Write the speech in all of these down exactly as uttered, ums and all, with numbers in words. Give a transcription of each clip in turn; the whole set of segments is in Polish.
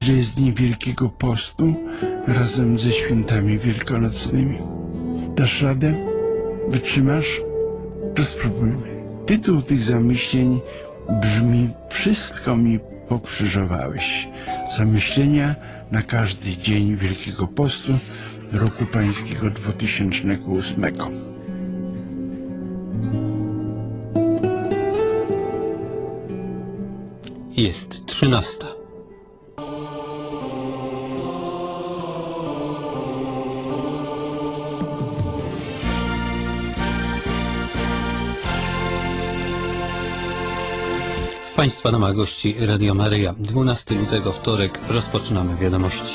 że jest dni Wielkiego Postu razem ze świętami wielkanocnymi. Dasz radę? Wytrzymasz? To spróbujmy. Tytuł tych zamyśleń brzmi: Wszystko mi pokrzyżowałeś. Zamyślenia na każdy dzień Wielkiego Postu roku pańskiego dwa tysiące ósmego. Jest trzynasta. Państwa nama gości Radio Maryja. dwunastego lutego, wtorek. Rozpoczynamy wiadomości.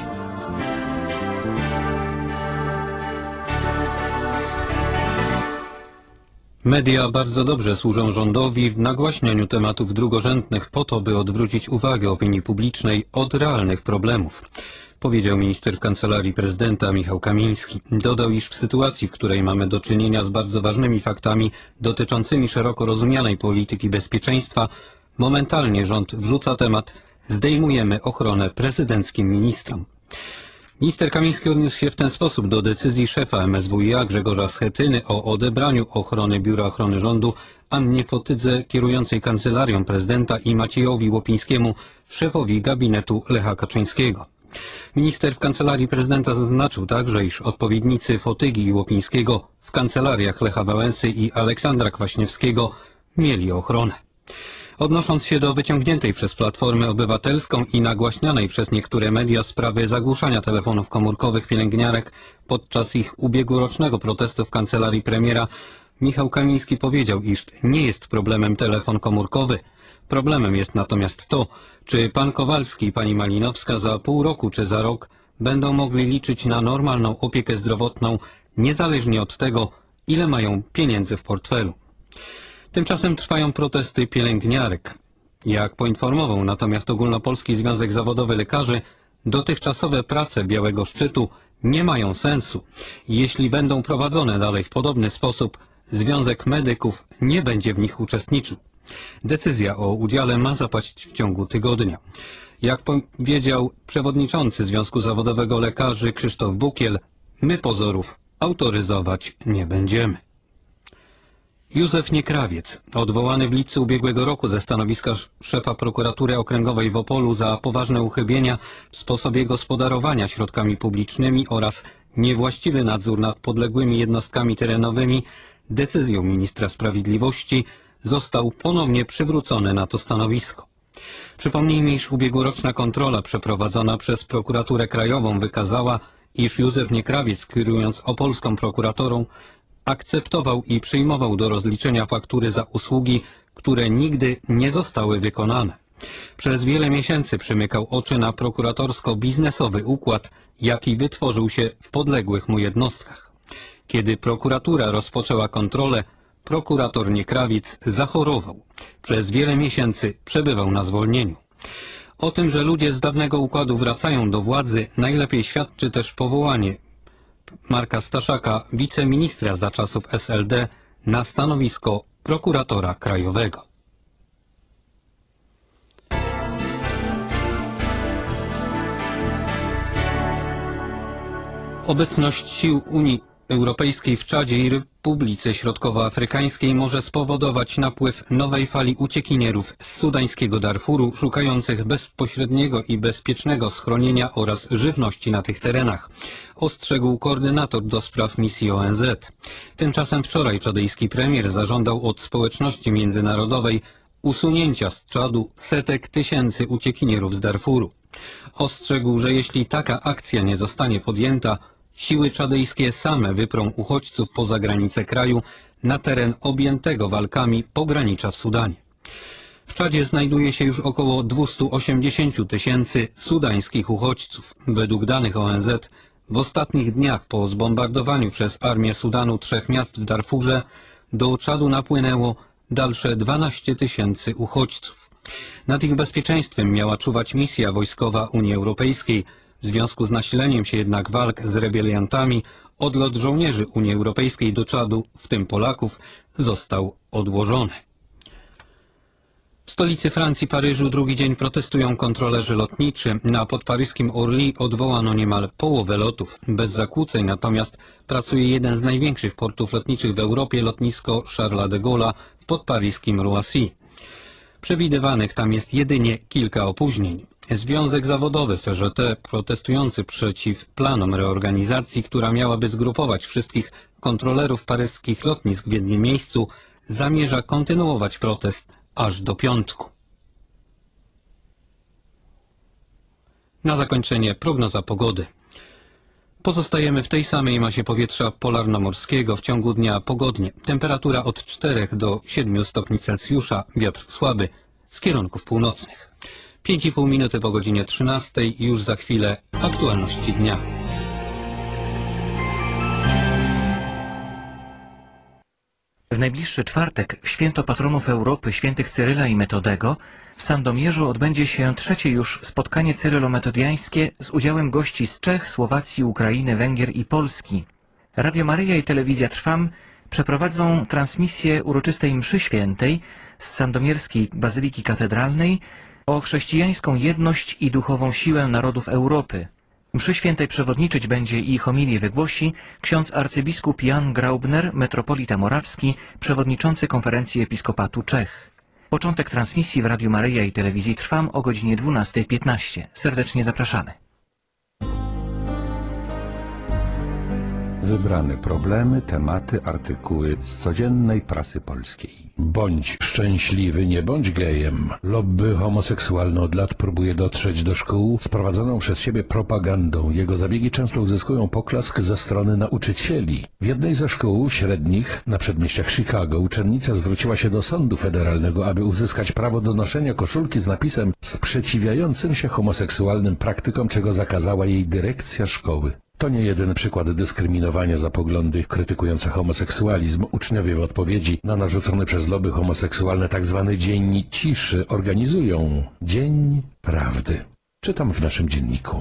Media bardzo dobrze służą rządowi w nagłaśnianiu tematów drugorzędnych po to, by odwrócić uwagę opinii publicznej od realnych problemów, powiedział minister w Kancelarii Prezydenta Michał Kamiński. Dodał, iż w sytuacji, w której mamy do czynienia z bardzo ważnymi faktami dotyczącymi szeroko rozumianej polityki bezpieczeństwa, momentalnie rząd wrzuca temat: zdejmujemy ochronę prezydenckim ministrom. Minister Kamiński odniósł się w ten sposób do decyzji szefa M S W i A Grzegorza Schetyny o odebraniu ochrony Biura Ochrony Rządu Annie Fotydze, kierującej Kancelarią Prezydenta, i Maciejowi Łopińskiemu, szefowi gabinetu Lecha Kaczyńskiego. Minister w Kancelarii Prezydenta zaznaczył także, iż odpowiednicy Fotygi i Łopińskiego w kancelariach Lecha Wałęsy i Aleksandra Kwaśniewskiego mieli ochronę. Odnosząc się do wyciągniętej przez Platformę Obywatelską i nagłaśnianej przez niektóre media sprawy zagłuszania telefonów komórkowych pielęgniarek podczas ich ubiegłorocznego protestu w kancelarii premiera, Michał Kamiński powiedział, iż nie jest problemem telefon komórkowy. Problemem jest natomiast to, czy pan Kowalski i pani Malinowska za pół roku czy za rok będą mogli liczyć na normalną opiekę zdrowotną, niezależnie od tego, ile mają pieniędzy w portfelu. Tymczasem trwają protesty pielęgniarek. Jak poinformował natomiast Ogólnopolski Związek Zawodowy Lekarzy, dotychczasowe prace Białego Szczytu nie mają sensu. Jeśli będą prowadzone dalej w podobny sposób, Związek Medyków nie będzie w nich uczestniczył. Decyzja o udziale ma zapaść w ciągu tygodnia. Jak powiedział przewodniczący Związku Zawodowego Lekarzy Krzysztof Bukiel, my pozorów autoryzować nie będziemy. Józef Niekrawiec, odwołany w lipcu ubiegłego roku ze stanowiska szefa prokuratury okręgowej w Opolu za poważne uchybienia w sposobie gospodarowania środkami publicznymi oraz niewłaściwy nadzór nad podległymi jednostkami terenowymi, decyzją ministra sprawiedliwości został ponownie przywrócony na to stanowisko. Przypomnijmy, iż ubiegłoroczna kontrola przeprowadzona przez prokuraturę krajową wykazała, iż Józef Niekrawiec, kierując opolską prokuraturą, akceptował i przyjmował do rozliczenia faktury za usługi, które nigdy nie zostały wykonane. Przez wiele miesięcy przymykał oczy na prokuratorsko-biznesowy układ, jaki wytworzył się w podległych mu jednostkach. Kiedy prokuratura rozpoczęła kontrolę, prokurator Niekrawiec zachorował. Przez wiele miesięcy przebywał na zwolnieniu. O tym, że ludzie z dawnego układu wracają do władzy, najlepiej świadczy też powołanie Marka Staszaka, wiceministra za czasów S L D, na stanowisko prokuratora krajowego. Obecność sił Unii Europejskiej w Czadzie i Republice Środkowoafrykańskiej może spowodować napływ nowej fali uciekinierów z sudańskiego Darfuru, szukających bezpośredniego i bezpiecznego schronienia oraz żywności na tych terenach, ostrzegł koordynator do spraw misji O N Z. Tymczasem wczoraj czadyjski premier zażądał od społeczności międzynarodowej usunięcia z Czadu setek tysięcy uciekinierów z Darfuru. Ostrzegł, że jeśli taka akcja nie zostanie podjęta, siły czadyjskie same wyprą uchodźców poza granice kraju na teren objętego walkami pogranicza w Sudanie. W Czadzie znajduje się już około dwieście osiemdziesiąt tysięcy sudańskich uchodźców. Według danych O N Z w ostatnich dniach po zbombardowaniu przez armię Sudanu trzech miast w Darfurze do Czadu napłynęło dalsze dwanaście tysięcy uchodźców. Nad ich bezpieczeństwem miała czuwać misja wojskowa Unii Europejskiej. W związku z nasileniem się jednak walk z rebeliantami, odlot żołnierzy Unii Europejskiej do Czadu, w tym Polaków, został odłożony. W stolicy Francji, Paryżu, drugi dzień protestują kontrolerzy lotniczy. Na podparyskim Orly odwołano niemal połowę lotów. Bez zakłóceń natomiast pracuje jeden z największych portów lotniczych w Europie, lotnisko Charlesa de Gaulle'a w podparyskim Roissy. Przewidywanych tam jest jedynie kilka opóźnień. Związek zawodowy C G T, protestujący przeciw planom reorganizacji, która miałaby zgrupować wszystkich kontrolerów paryskich lotnisk w jednym miejscu, zamierza kontynuować protest aż do piątku. Na zakończenie prognoza pogody. Pozostajemy w tej samej masie powietrza polarnomorskiego. W ciągu dnia pogodnie. Temperatura od czterech do siedmiu stopni Celsjusza. Wiatr słaby z kierunków północnych. pięć i pół minuty po godzinie trzynastej. Już za chwilę aktualności dnia. W najbliższy czwartek, w święto patronów Europy świętych Cyryla i Metodego, w Sandomierzu odbędzie się trzecie już spotkanie cyrylo-metodiańskie z udziałem gości z Czech, Słowacji, Ukrainy, Węgier i Polski. Radio Maryja i Telewizja Trwam przeprowadzą transmisję uroczystej mszy świętej z sandomierskiej Bazyliki Katedralnej o chrześcijańską jedność i duchową siłę narodów Europy. Mszy świętej przewodniczyć będzie i homilię wygłosi ksiądz arcybiskup Jan Graubner, metropolita morawski, przewodniczący Konferencji Episkopatu Czech. Początek transmisji w Radiu Maryja i Telewizji Trwam o godzinie dwunastej piętnaście. Serdecznie zapraszamy. Wybrane problemy, tematy, artykuły z codziennej prasy polskiej. Bądź szczęśliwy, nie bądź gejem. Lobby homoseksualne od lat próbuje dotrzeć do szkół z prowadzoną przez siebie propagandą. Jego zabiegi często uzyskują poklask ze strony nauczycieli. W jednej ze szkół średnich na przedmieściach Chicago uczennica zwróciła się do sądu federalnego, aby uzyskać prawo do noszenia koszulki z napisem sprzeciwiającym się homoseksualnym praktykom, czego zakazała jej dyrekcja szkoły. To nie jedyny przykład dyskryminowania za poglądy krytykujące homoseksualizm. Uczniowie w odpowiedzi na narzucony przez lobby homoseksualne tzw. Dzień Ciszy organizują Dzień Prawdy. Czytam w naszym dzienniku.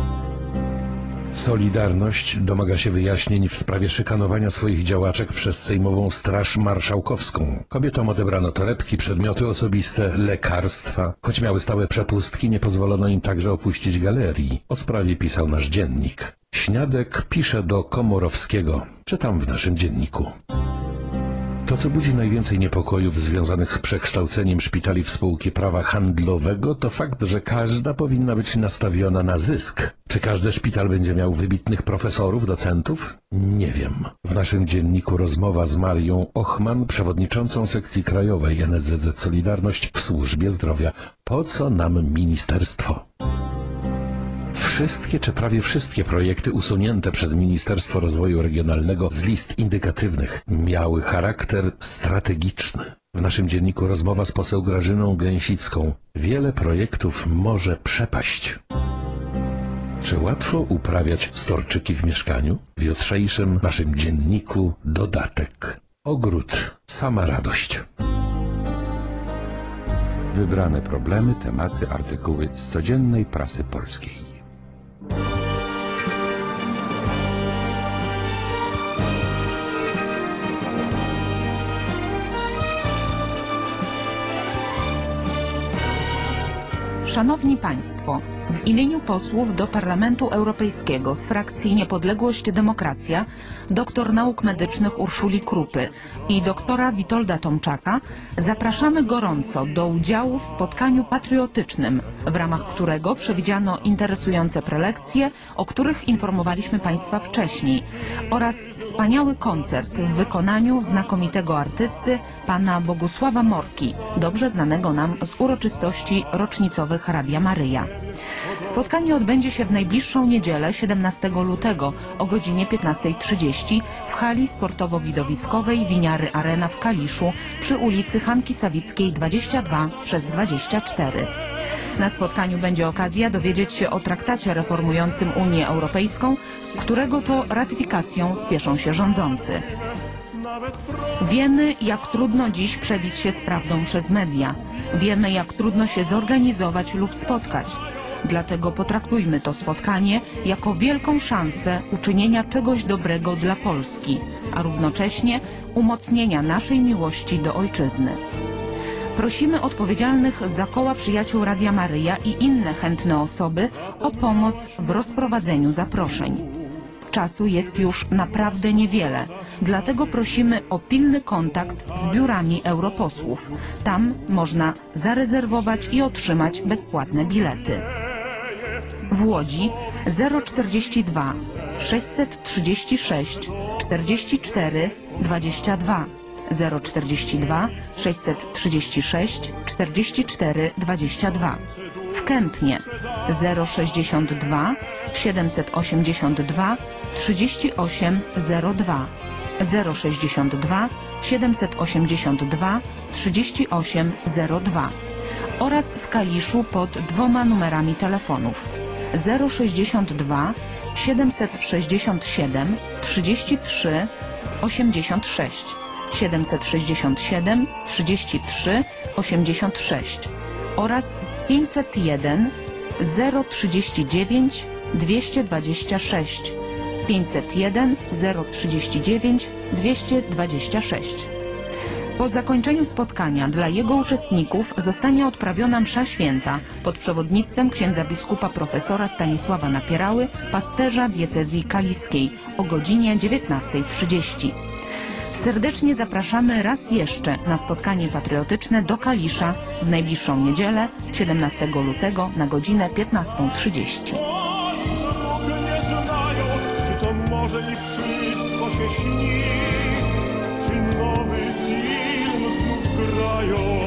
Solidarność domaga się wyjaśnień w sprawie szykanowania swoich działaczek przez Sejmową Straż Marszałkowską. Kobietom odebrano torebki, przedmioty osobiste, lekarstwa. Choć miały stałe przepustki, nie pozwolono im także opuścić galerii. O sprawie pisał nasz dziennik. Śniadek pisze do Komorowskiego. Czytam w naszym dzienniku. To, co budzi najwięcej niepokojów związanych z przekształceniem szpitali w spółki prawa handlowego, to fakt, że każda powinna być nastawiona na zysk. Czy każdy szpital będzie miał wybitnych profesorów, docentów? Nie wiem. W naszym dzienniku rozmowa z Marią Ochman, przewodniczącą sekcji krajowej N S Z Z Solidarność w służbie zdrowia. Po co nam ministerstwo? Wszystkie czy prawie wszystkie projekty usunięte przez Ministerstwo Rozwoju Regionalnego z list indykatywnych miały charakter strategiczny. W naszym dzienniku rozmowa z poseł Grażyną Gęsicką. Wiele projektów może przepaść. Czy łatwo uprawiać storczyki w mieszkaniu? W jutrzejszym naszym dzienniku dodatek. Ogród. Sama radość. Wybrane problemy, tematy, artykuły z codziennej prasy polskiej. Szanowni Państwo, w imieniu posłów do Parlamentu Europejskiego z frakcji Niepodległość Demokracja, doktor nauk medycznych Urszuli Krupy i doktora Witolda Tomczaka zapraszamy gorąco do udziału w spotkaniu patriotycznym, w ramach którego przewidziano interesujące prelekcje, o których informowaliśmy Państwa wcześniej, oraz wspaniały koncert w wykonaniu znakomitego artysty, pana Bogusława Morki, dobrze znanego nam z uroczystości rocznicowych Radia Maryja. Spotkanie odbędzie się w najbliższą niedzielę, siedemnastego lutego o godzinie piętnastej trzydzieści w hali sportowo-widowiskowej Winiary Arena w Kaliszu przy ulicy Hanki Sawickiej dwadzieścia dwa przez dwadzieścia cztery. Na spotkaniu będzie okazja dowiedzieć się o traktacie reformującym Unię Europejską, z którego to ratyfikacją spieszą się rządzący. Wiemy, jak trudno dziś przebić się z prawdą przez media. Wiemy, jak trudno się zorganizować lub spotkać. Dlatego potraktujmy to spotkanie jako wielką szansę uczynienia czegoś dobrego dla Polski, a równocześnie umocnienia naszej miłości do ojczyzny. Prosimy odpowiedzialnych za koła przyjaciół Radia Maryja i inne chętne osoby o pomoc w rozprowadzeniu zaproszeń. Czasu jest już naprawdę niewiele, dlatego prosimy o pilny kontakt z biurami europosłów. Tam można zarezerwować i otrzymać bezpłatne bilety. W Łodzi zero czterdzieści dwa sześćset trzydzieści sześć czterdzieści cztery dwadzieścia dwa, zero czterdzieści dwa sześćset trzydzieści sześć czterdzieści cztery dwadzieścia dwa. W Kępnie zero sześćdziesiąt dwa siedemset osiemdziesiąt dwa trzydzieści osiem zero dwa, zero sześćdziesiąt dwa siedemset osiemdziesiąt dwa trzydzieści osiem zero dwa oraz w Kaliszu pod dwoma numerami telefonów zero sześćdziesiąt dwa siedemset sześćdziesiąt siedem trzydzieści trzy osiemdziesiąt sześć, siedemset sześćdziesiąt siedem trzydzieści trzy osiemdziesiąt sześć oraz pięćset jeden zero trzydzieści dziewięć dwieście dwadzieścia sześć, pięćset jeden zero trzydzieści dziewięć dwieście dwadzieścia sześć. Po zakończeniu spotkania dla jego uczestników zostanie odprawiona msza święta pod przewodnictwem księdza biskupa profesora Stanisława Napierały, pasterza diecezji kaliskiej o godzinie dziewiętnastej trzydzieści. Serdecznie zapraszamy raz jeszcze na spotkanie patriotyczne do Kalisza w najbliższą niedzielę, siedemnastego lutego na godzinę piętnastą trzydzieści. Czy to może i wszystko się śni, czy nowy film znów grają?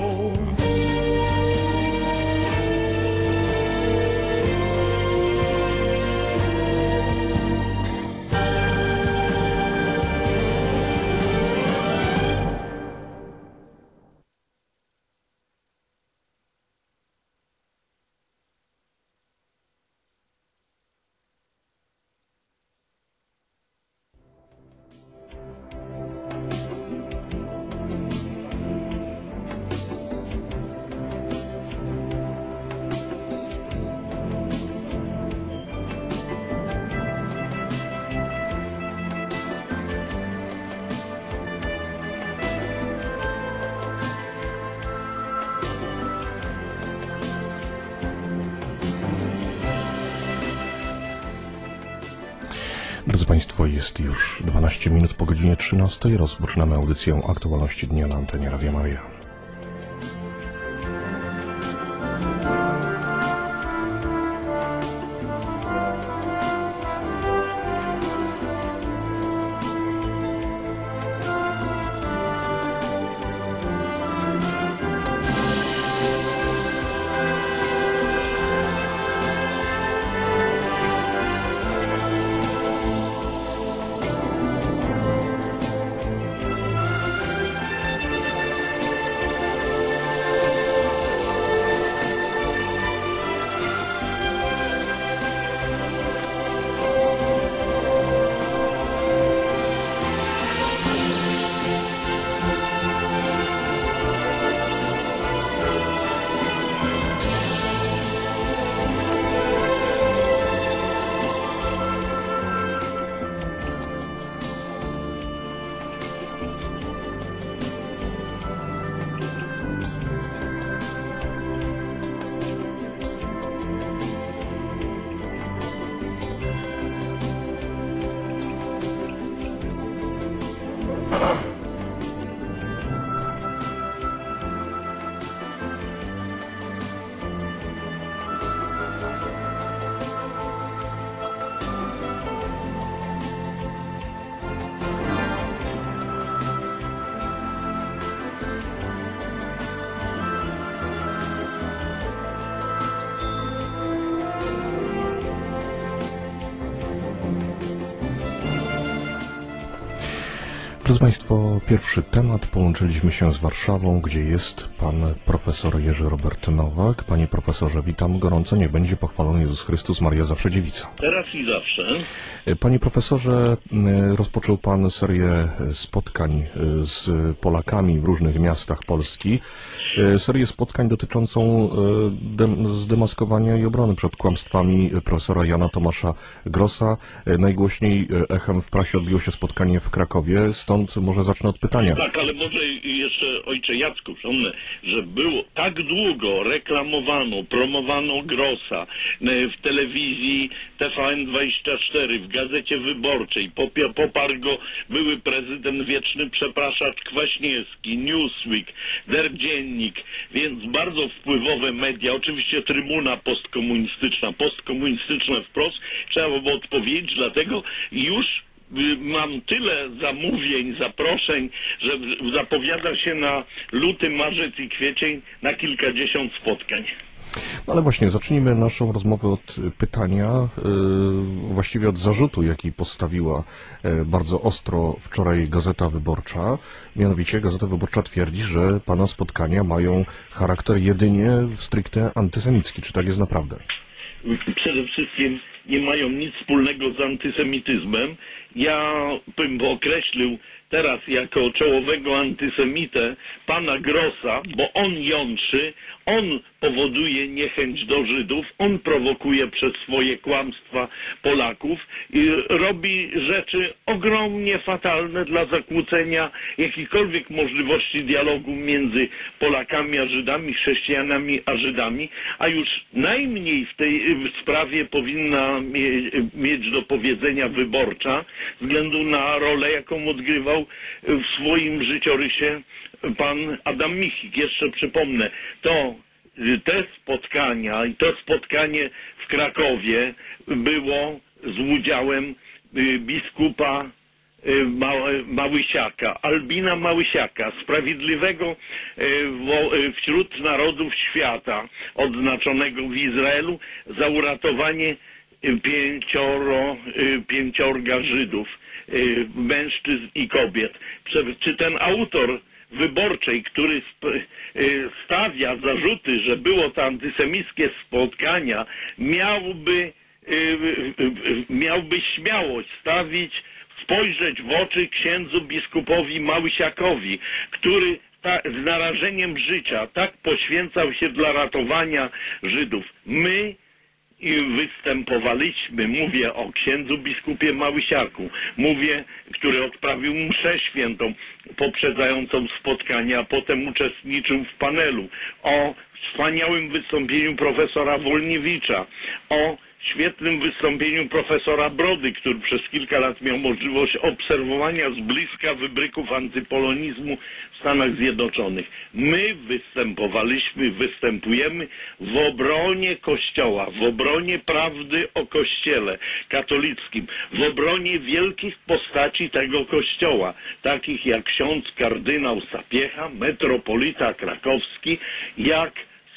Drodzy Państwo, jest już dwanaście minut po godzinie trzynastej. Rozpoczynamy audycję Aktualności Dnia na antenie Radia Maryja. Drodzy Państwo, pierwszy temat. Połączyliśmy się z Warszawą, gdzie jest pan profesor Jerzy Robert Nowak. Panie profesorze, witam gorąco. Niech będzie pochwalony Jezus Chrystus, Maria zawsze dziewica. Teraz i zawsze. Panie profesorze, rozpoczął pan serię spotkań z Polakami w różnych miastach Polski. Serię spotkań dotyczącą zdemaskowania i obrony przed kłamstwami profesora Jana Tomasza Grossa. Najgłośniej echem w prasie odbiło się spotkanie w Krakowie. Stąd stąd może zacznę od pytania. Tak, ale może jeszcze, ojcze Jacku, przypomnę, że było tak długo reklamowano, promowano Grossa w telewizji T V N dwadzieścia cztery, w Gazecie Wyborczej, popie- poparł go były prezydent wieczny przepraszacz Kwaśniewski, Newsweek, Der Dziennik, więc bardzo wpływowe media, oczywiście Trybuna postkomunistyczna, postkomunistyczne wprost, trzeba było odpowiedzieć, dlatego już mam tyle zamówień, zaproszeń, że zapowiada się na luty, marzec i kwiecień na kilkadziesiąt spotkań. No ale właśnie, zacznijmy naszą rozmowę od pytania, yy, właściwie od zarzutu, jaki postawiła yy, bardzo ostro wczoraj Gazeta Wyborcza. Mianowicie Gazeta Wyborcza twierdzi, że pana spotkania mają charakter jedynie stricte antysemicki. Czy tak jest naprawdę? Przede wszystkim nie mają nic wspólnego z antysemityzmem. Ja bym określił teraz jako czołowego antysemitę pana Grossa, bo on jątrzy, on powoduje niechęć do Żydów, on prowokuje przez swoje kłamstwa Polaków i robi rzeczy ogromnie fatalne dla zakłócenia jakichkolwiek możliwości dialogu między Polakami a Żydami, chrześcijanami a Żydami, a już najmniej w tej sprawie powinna mie- mieć do powiedzenia Wyborcza, ze względu na rolę, jaką odgrywał w swoim życiorysie pan Adam Michnik. Jeszcze przypomnę, to te spotkania i to spotkanie w Krakowie było z udziałem biskupa Małysiaka, Albina Małysiaka, sprawiedliwego wśród narodów świata, odznaczonego w Izraelu za uratowanie pięcioro, pięciorga Żydów, mężczyzn i kobiet. Czy ten autor Wyborczej, który stawia zarzuty, że było to antysemickie spotkania, miałby, miałby śmiałość stawić, spojrzeć w oczy księdzu biskupowi Małysiakowi, który ta, z narażeniem życia tak poświęcał się dla ratowania Żydów. My i występowaliśmy, mówię o księdzu biskupie Małysiaku, mówię, który odprawił mszę świętą poprzedzającą spotkanie, a potem uczestniczył w panelu, o wspaniałym wystąpieniu profesora Wolniewicza, o świetnym wystąpieniu profesora Brody, który przez kilka lat miał możliwość obserwowania z bliska wybryków antypolonizmu w Stanach Zjednoczonych. My występowaliśmy, występujemy w obronie Kościoła, w obronie prawdy o Kościele katolickim, w obronie wielkich postaci tego Kościoła, takich jak ksiądz kardynał Sapiecha, metropolita krakowski, jak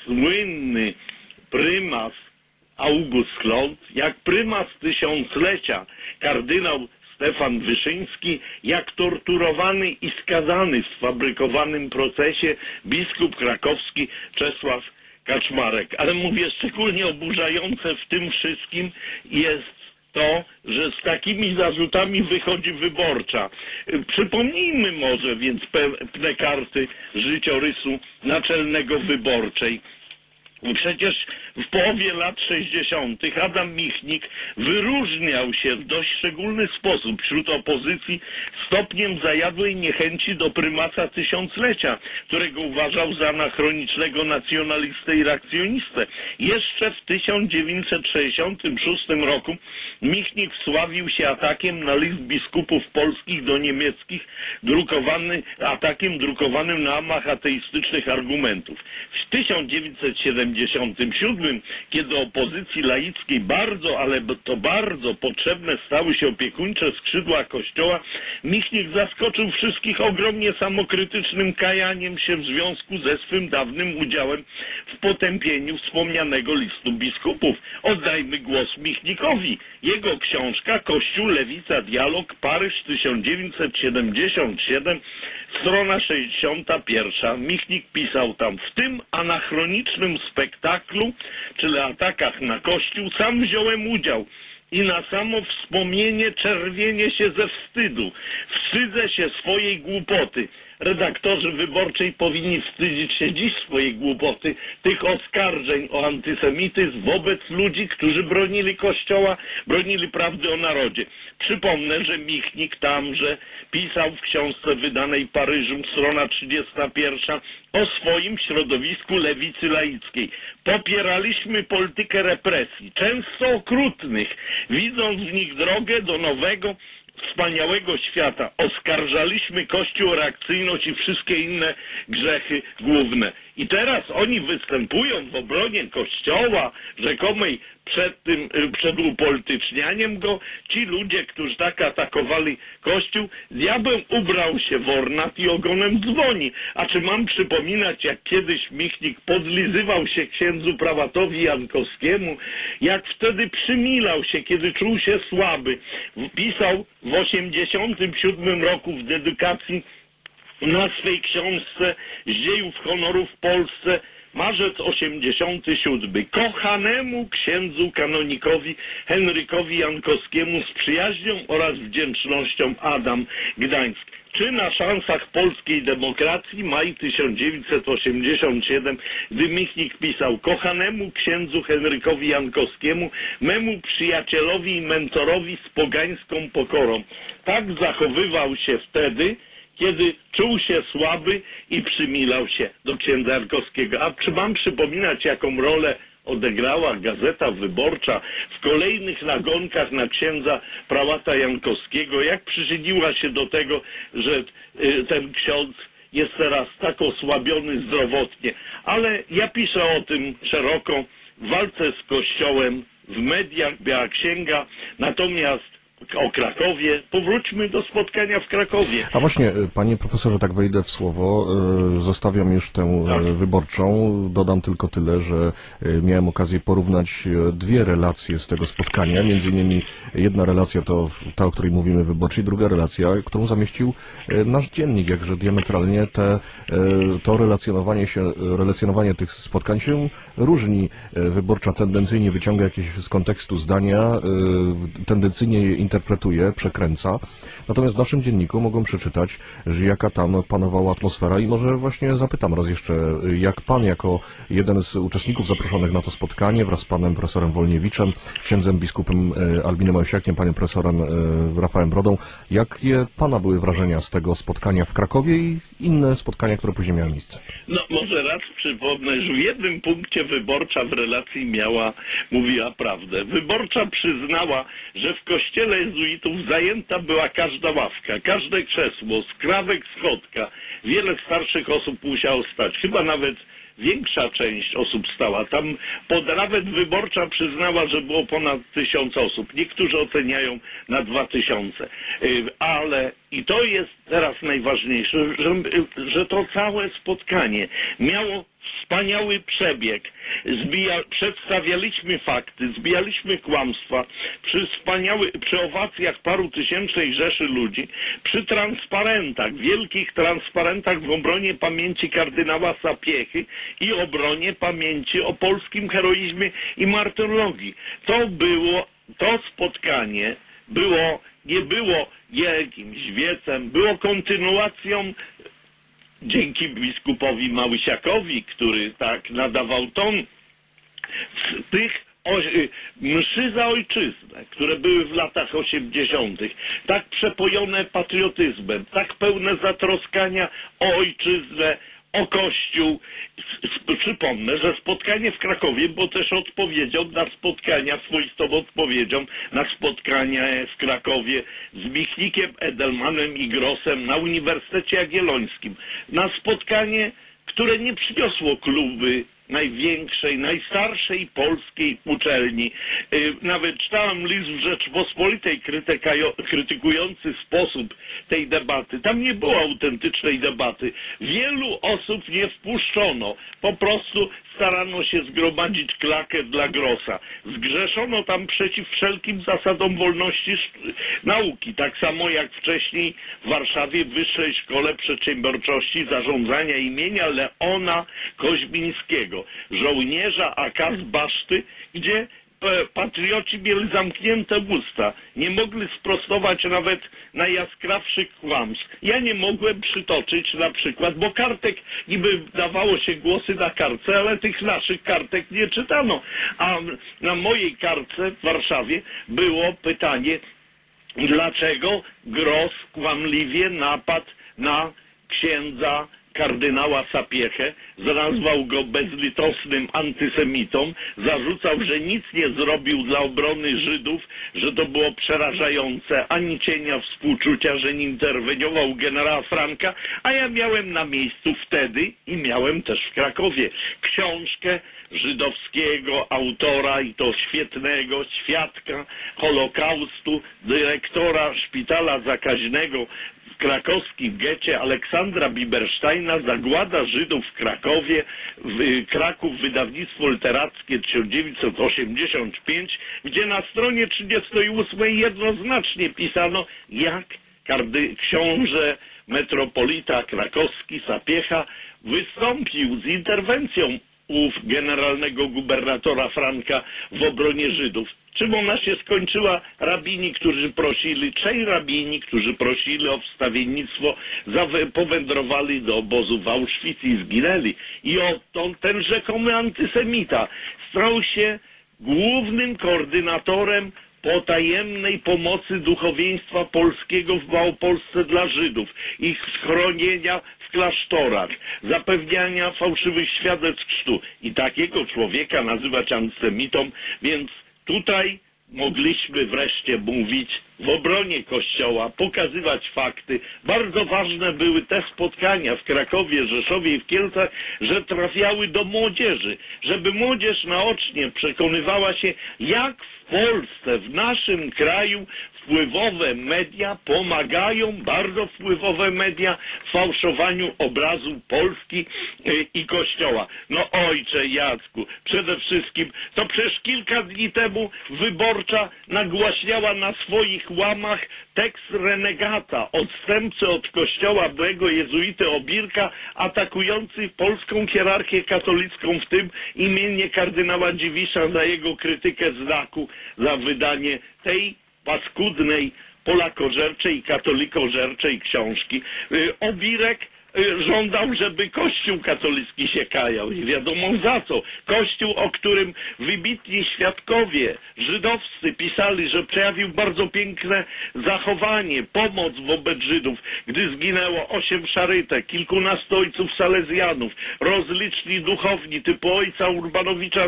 słynny prymas August Klont, jak prymas tysiąclecia kardynał Stefan Wyszyński, jak torturowany i skazany w sfabrykowanym procesie biskup krakowski Czesław Kaczmarek. Ale mówię, szczególnie oburzające w tym wszystkim jest to, że z takimi zarzutami wychodzi Wyborcza. Przypomnijmy może więc pewne karty życiorysu naczelnego Wyborczej. Przecież w połowie lat sześćdziesiątych Adam Michnik wyróżniał się w dość szczególny sposób wśród opozycji stopniem zajadłej niechęci do prymasa tysiąclecia, którego uważał za anachronicznego nacjonalistę i reakcjonistę. Jeszcze w tysiąc dziewięćset sześćdziesiątym szóstym roku Michnik wsławił się atakiem na list biskupów polskich do niemieckich, drukowany, atakiem drukowanym na łamach ateistycznych argumentów. W tysiąc dziewięćset siedemdziesiątym siódmym, kiedy opozycji laickiej bardzo, ale to bardzo potrzebne stały się opiekuńcze skrzydła Kościoła, Michnik zaskoczył wszystkich ogromnie samokrytycznym kajaniem się w związku ze swym dawnym udziałem w potępieniu wspomnianego listu biskupów. Oddajmy głos Michnikowi. Jego książka Kościół, Lewica, Dialog, Paryż tysiąc dziewięćset siedemdziesiąt siedem, strona sześćdziesiąta pierwsza. Michnik pisał tam: w tym anachronicznym spektaklu, czyli atakach na Kościół, sam wziąłem udział. i na samo wspomnienie czerwienie się ze wstydu. Wstydzę się swojej głupoty. Redaktorzy Wyborczej powinni wstydzić się dziś swojej głupoty, tych oskarżeń o antysemityzm wobec ludzi, którzy bronili Kościoła, bronili prawdy o narodzie. Przypomnę, że Michnik tamże pisał w książce wydanej w Paryżu, strona trzydziesta pierwsza, o swoim środowisku lewicy laickiej. Popieraliśmy politykę represji, często okrutnych, widząc w nich drogę do nowego, wspaniałego świata. Oskarżaliśmy Kościół o reakcyjność i wszystkie inne grzechy główne. I teraz oni występują w obronie Kościoła, rzekomej przed tym, przed upolitycznianiem go. Ci ludzie, którzy tak atakowali Kościół, diabeł ubrał się w ornat i ogonem dzwoni. A czy mam przypominać, jak kiedyś Michnik podlizywał się księdzu prałatowi Jankowskiemu, jak wtedy przymilał się, kiedy czuł się słaby. Pisał w osiemdziesiątym siódmym roku w dedykacji na swej książce z dziejów honoru w Polsce, marzec osiemdziesiąty siódmy. Kochanemu księdzu kanonikowi Henrykowi Jankowskiemu z przyjaźnią oraz wdzięcznością, Adam, Gdańsk. Czy na szansach polskiej demokracji, maj tysiąc dziewięćset osiemdziesiąt siódmy, gdy Michnik pisał: kochanemu księdzu Henrykowi Jankowskiemu, memu przyjacielowi i mentorowi z pogańską pokorą. Tak zachowywał się wtedy, kiedy czuł się słaby i przymilał się do księdza Jankowskiego. A czy mam przypominać, jaką rolę odegrała Gazeta Wyborcza w kolejnych nagonkach na księdza prałata Jankowskiego, jak przyczyniła się do tego, że y, ten ksiądz jest teraz tak osłabiony zdrowotnie. Ale ja piszę o tym szeroko w walce z Kościołem, w mediach, Biała Księga, natomiast o Krakowie. Powróćmy do spotkania w Krakowie. A właśnie, panie profesorze, tak wejdę w słowo, zostawiam już tę Tak. wyborczą. Dodam tylko tyle, że miałem okazję porównać dwie relacje z tego spotkania. Między innymi jedna relacja to ta, o której mówimy, wyborczej, druga relacja, którą zamieścił nasz dziennik, jakże diametralnie te, to relacjonowanie się, relacjonowanie tych spotkań się różni. Wyborcza tendencyjnie wyciąga jakieś z kontekstu zdania, tendencyjnie je interpretuje, przekręca. Natomiast w naszym dzienniku mogą przeczytać, że jaka tam panowała atmosfera i może właśnie zapytam raz jeszcze, jak pan jako jeden z uczestników zaproszonych na to spotkanie wraz z panem profesorem Wolniewiczem, księdzem biskupem Albinem Osiakiem, panem profesorem Rafałem Brodą, jakie pana były wrażenia z tego spotkania w Krakowie i inne spotkania, które później miały miejsce? No może raz przypomnę, że w jednym punkcie Wyborcza w relacji miała, mówiła prawdę. Wyborcza przyznała, że w kościele jezuitów zajęta była każda ławka, każde krzesło, skrawek, schodka. Wiele starszych osób musiało stać, chyba nawet większa część osób stała. Tam pod nawet Wyborcza przyznała, że było ponad tysiąc osób. Niektórzy oceniają na dwa tysiące. Ale i to jest teraz najważniejsze, że, że to całe spotkanie miało wspaniały przebieg. Zbija, przedstawialiśmy fakty, zbijaliśmy kłamstwa przy wspaniały, przy owacjach paru tysięcznej rzeszy ludzi, przy transparentach, wielkich transparentach w obronie pamięci kardynała Sapiechy i obronie pamięci o polskim heroizmie i martyrologii. To było, to spotkanie było, nie było jakimś wiecem, było kontynuacją, dzięki biskupowi Małysiakowi, który tak nadawał ton, z tych o, mszy za ojczyznę, które były w latach osiemdziesiątych, tak przepojone patriotyzmem, tak pełne zatroskania o ojczyznę, o Kościół. Przypomnę, że spotkanie w Krakowie było też odpowiedzią na spotkania, swoistą odpowiedzią na spotkania w Krakowie z Michnikiem, Edelmanem i Grossem na Uniwersytecie Jagiellońskim. Na spotkanie, które nie przyniosło kluby największej, najstarszej polskiej uczelni. Nawet czytałem list w Rzeczpospolitej krytykujący sposób tej debaty. Tam nie było autentycznej debaty. Wielu osób nie wpuszczono. Po prostu starano się zgromadzić klakę dla Grossa. Zgrzeszono tam przeciw wszelkim zasadom wolności nauki. Tak samo jak wcześniej w Warszawie w Wyższej Szkole Przedsiębiorczości Zarządzania imienia Leona Koźmińskiego, żołnierza A K z Baszty, gdzie e, patrioci mieli zamknięte usta, nie mogli sprostować nawet najjaskrawszych kłamstw. Ja nie mogłem przytoczyć na przykład, bo kartek niby dawało się głosy na kartce, ale tych naszych kartek nie czytano. A na mojej kartce w Warszawie było pytanie, dlaczego Gross kłamliwie napadł na księdza kardynała Sapiechę, nazwał go bezlitosnym antysemitą, zarzucał, że nic nie zrobił dla obrony Żydów, że to było przerażające, ani cienia współczucia, że nie interweniował generała Franka, a ja miałem na miejscu wtedy i miałem też w Krakowie książkę żydowskiego autora i to świetnego świadka Holokaustu, dyrektora szpitala zakaźnego krakowskim getcie Aleksandra Bibersteina, Zagłada Żydów w Krakowie, w Kraków, wydawnictwo literackie tysiąc dziewięćset osiemdziesiąt pięć, gdzie na stronie trzydziestej ósmej jednoznacznie pisano, jak kardy, książę metropolita krakowski Sapiecha wystąpił z interwencją ów generalnego gubernatora Franka w obronie Żydów. Czym ona się skończyła? Rabini, którzy prosili, trzej rabini, którzy prosili o wstawiennictwo, powędrowali do obozu w Auschwitz i zginęli. I oto ten rzekomy antysemita stał się głównym koordynatorem potajemnej pomocy duchowieństwa polskiego w Małopolsce dla Żydów, ich schronienia w klasztorach, zapewniania fałszywych świadectw chrztu. I takiego człowieka nazywać antysemitą, więc tutaj mogliśmy wreszcie mówić w obronie Kościoła, pokazywać fakty. Bardzo ważne były te spotkania w Krakowie, Rzeszowie i w Kielcach, że trafiały do młodzieży, żeby młodzież naocznie przekonywała się, jak w Polsce, w naszym kraju wpływowe media pomagają, bardzo wpływowe media, w fałszowaniu obrazu Polski i Kościoła. No ojcze Jacku, przede wszystkim, to przecież kilka dni temu Wyborcza nagłaśniała na swoich łamach tekst renegata, odstępcy od Kościoła byłego jezuity Obirka, atakujący polską hierarchię katolicką, w tym imienie kardynała Dziwisza za jego krytykę znaku, za wydanie tej paskudnej, polakożerczej i katolikożerczej książki. Obirek żądał, żeby Kościół katolicki się kajał i wiadomo za co. Kościół, o którym wybitni świadkowie żydowscy pisali, że przejawił bardzo piękne zachowanie, pomoc wobec Żydów, gdy zginęło osiem szarytek, kilkunastu ojców salezjanów, rozliczni duchowni typu ojca Urbanowicza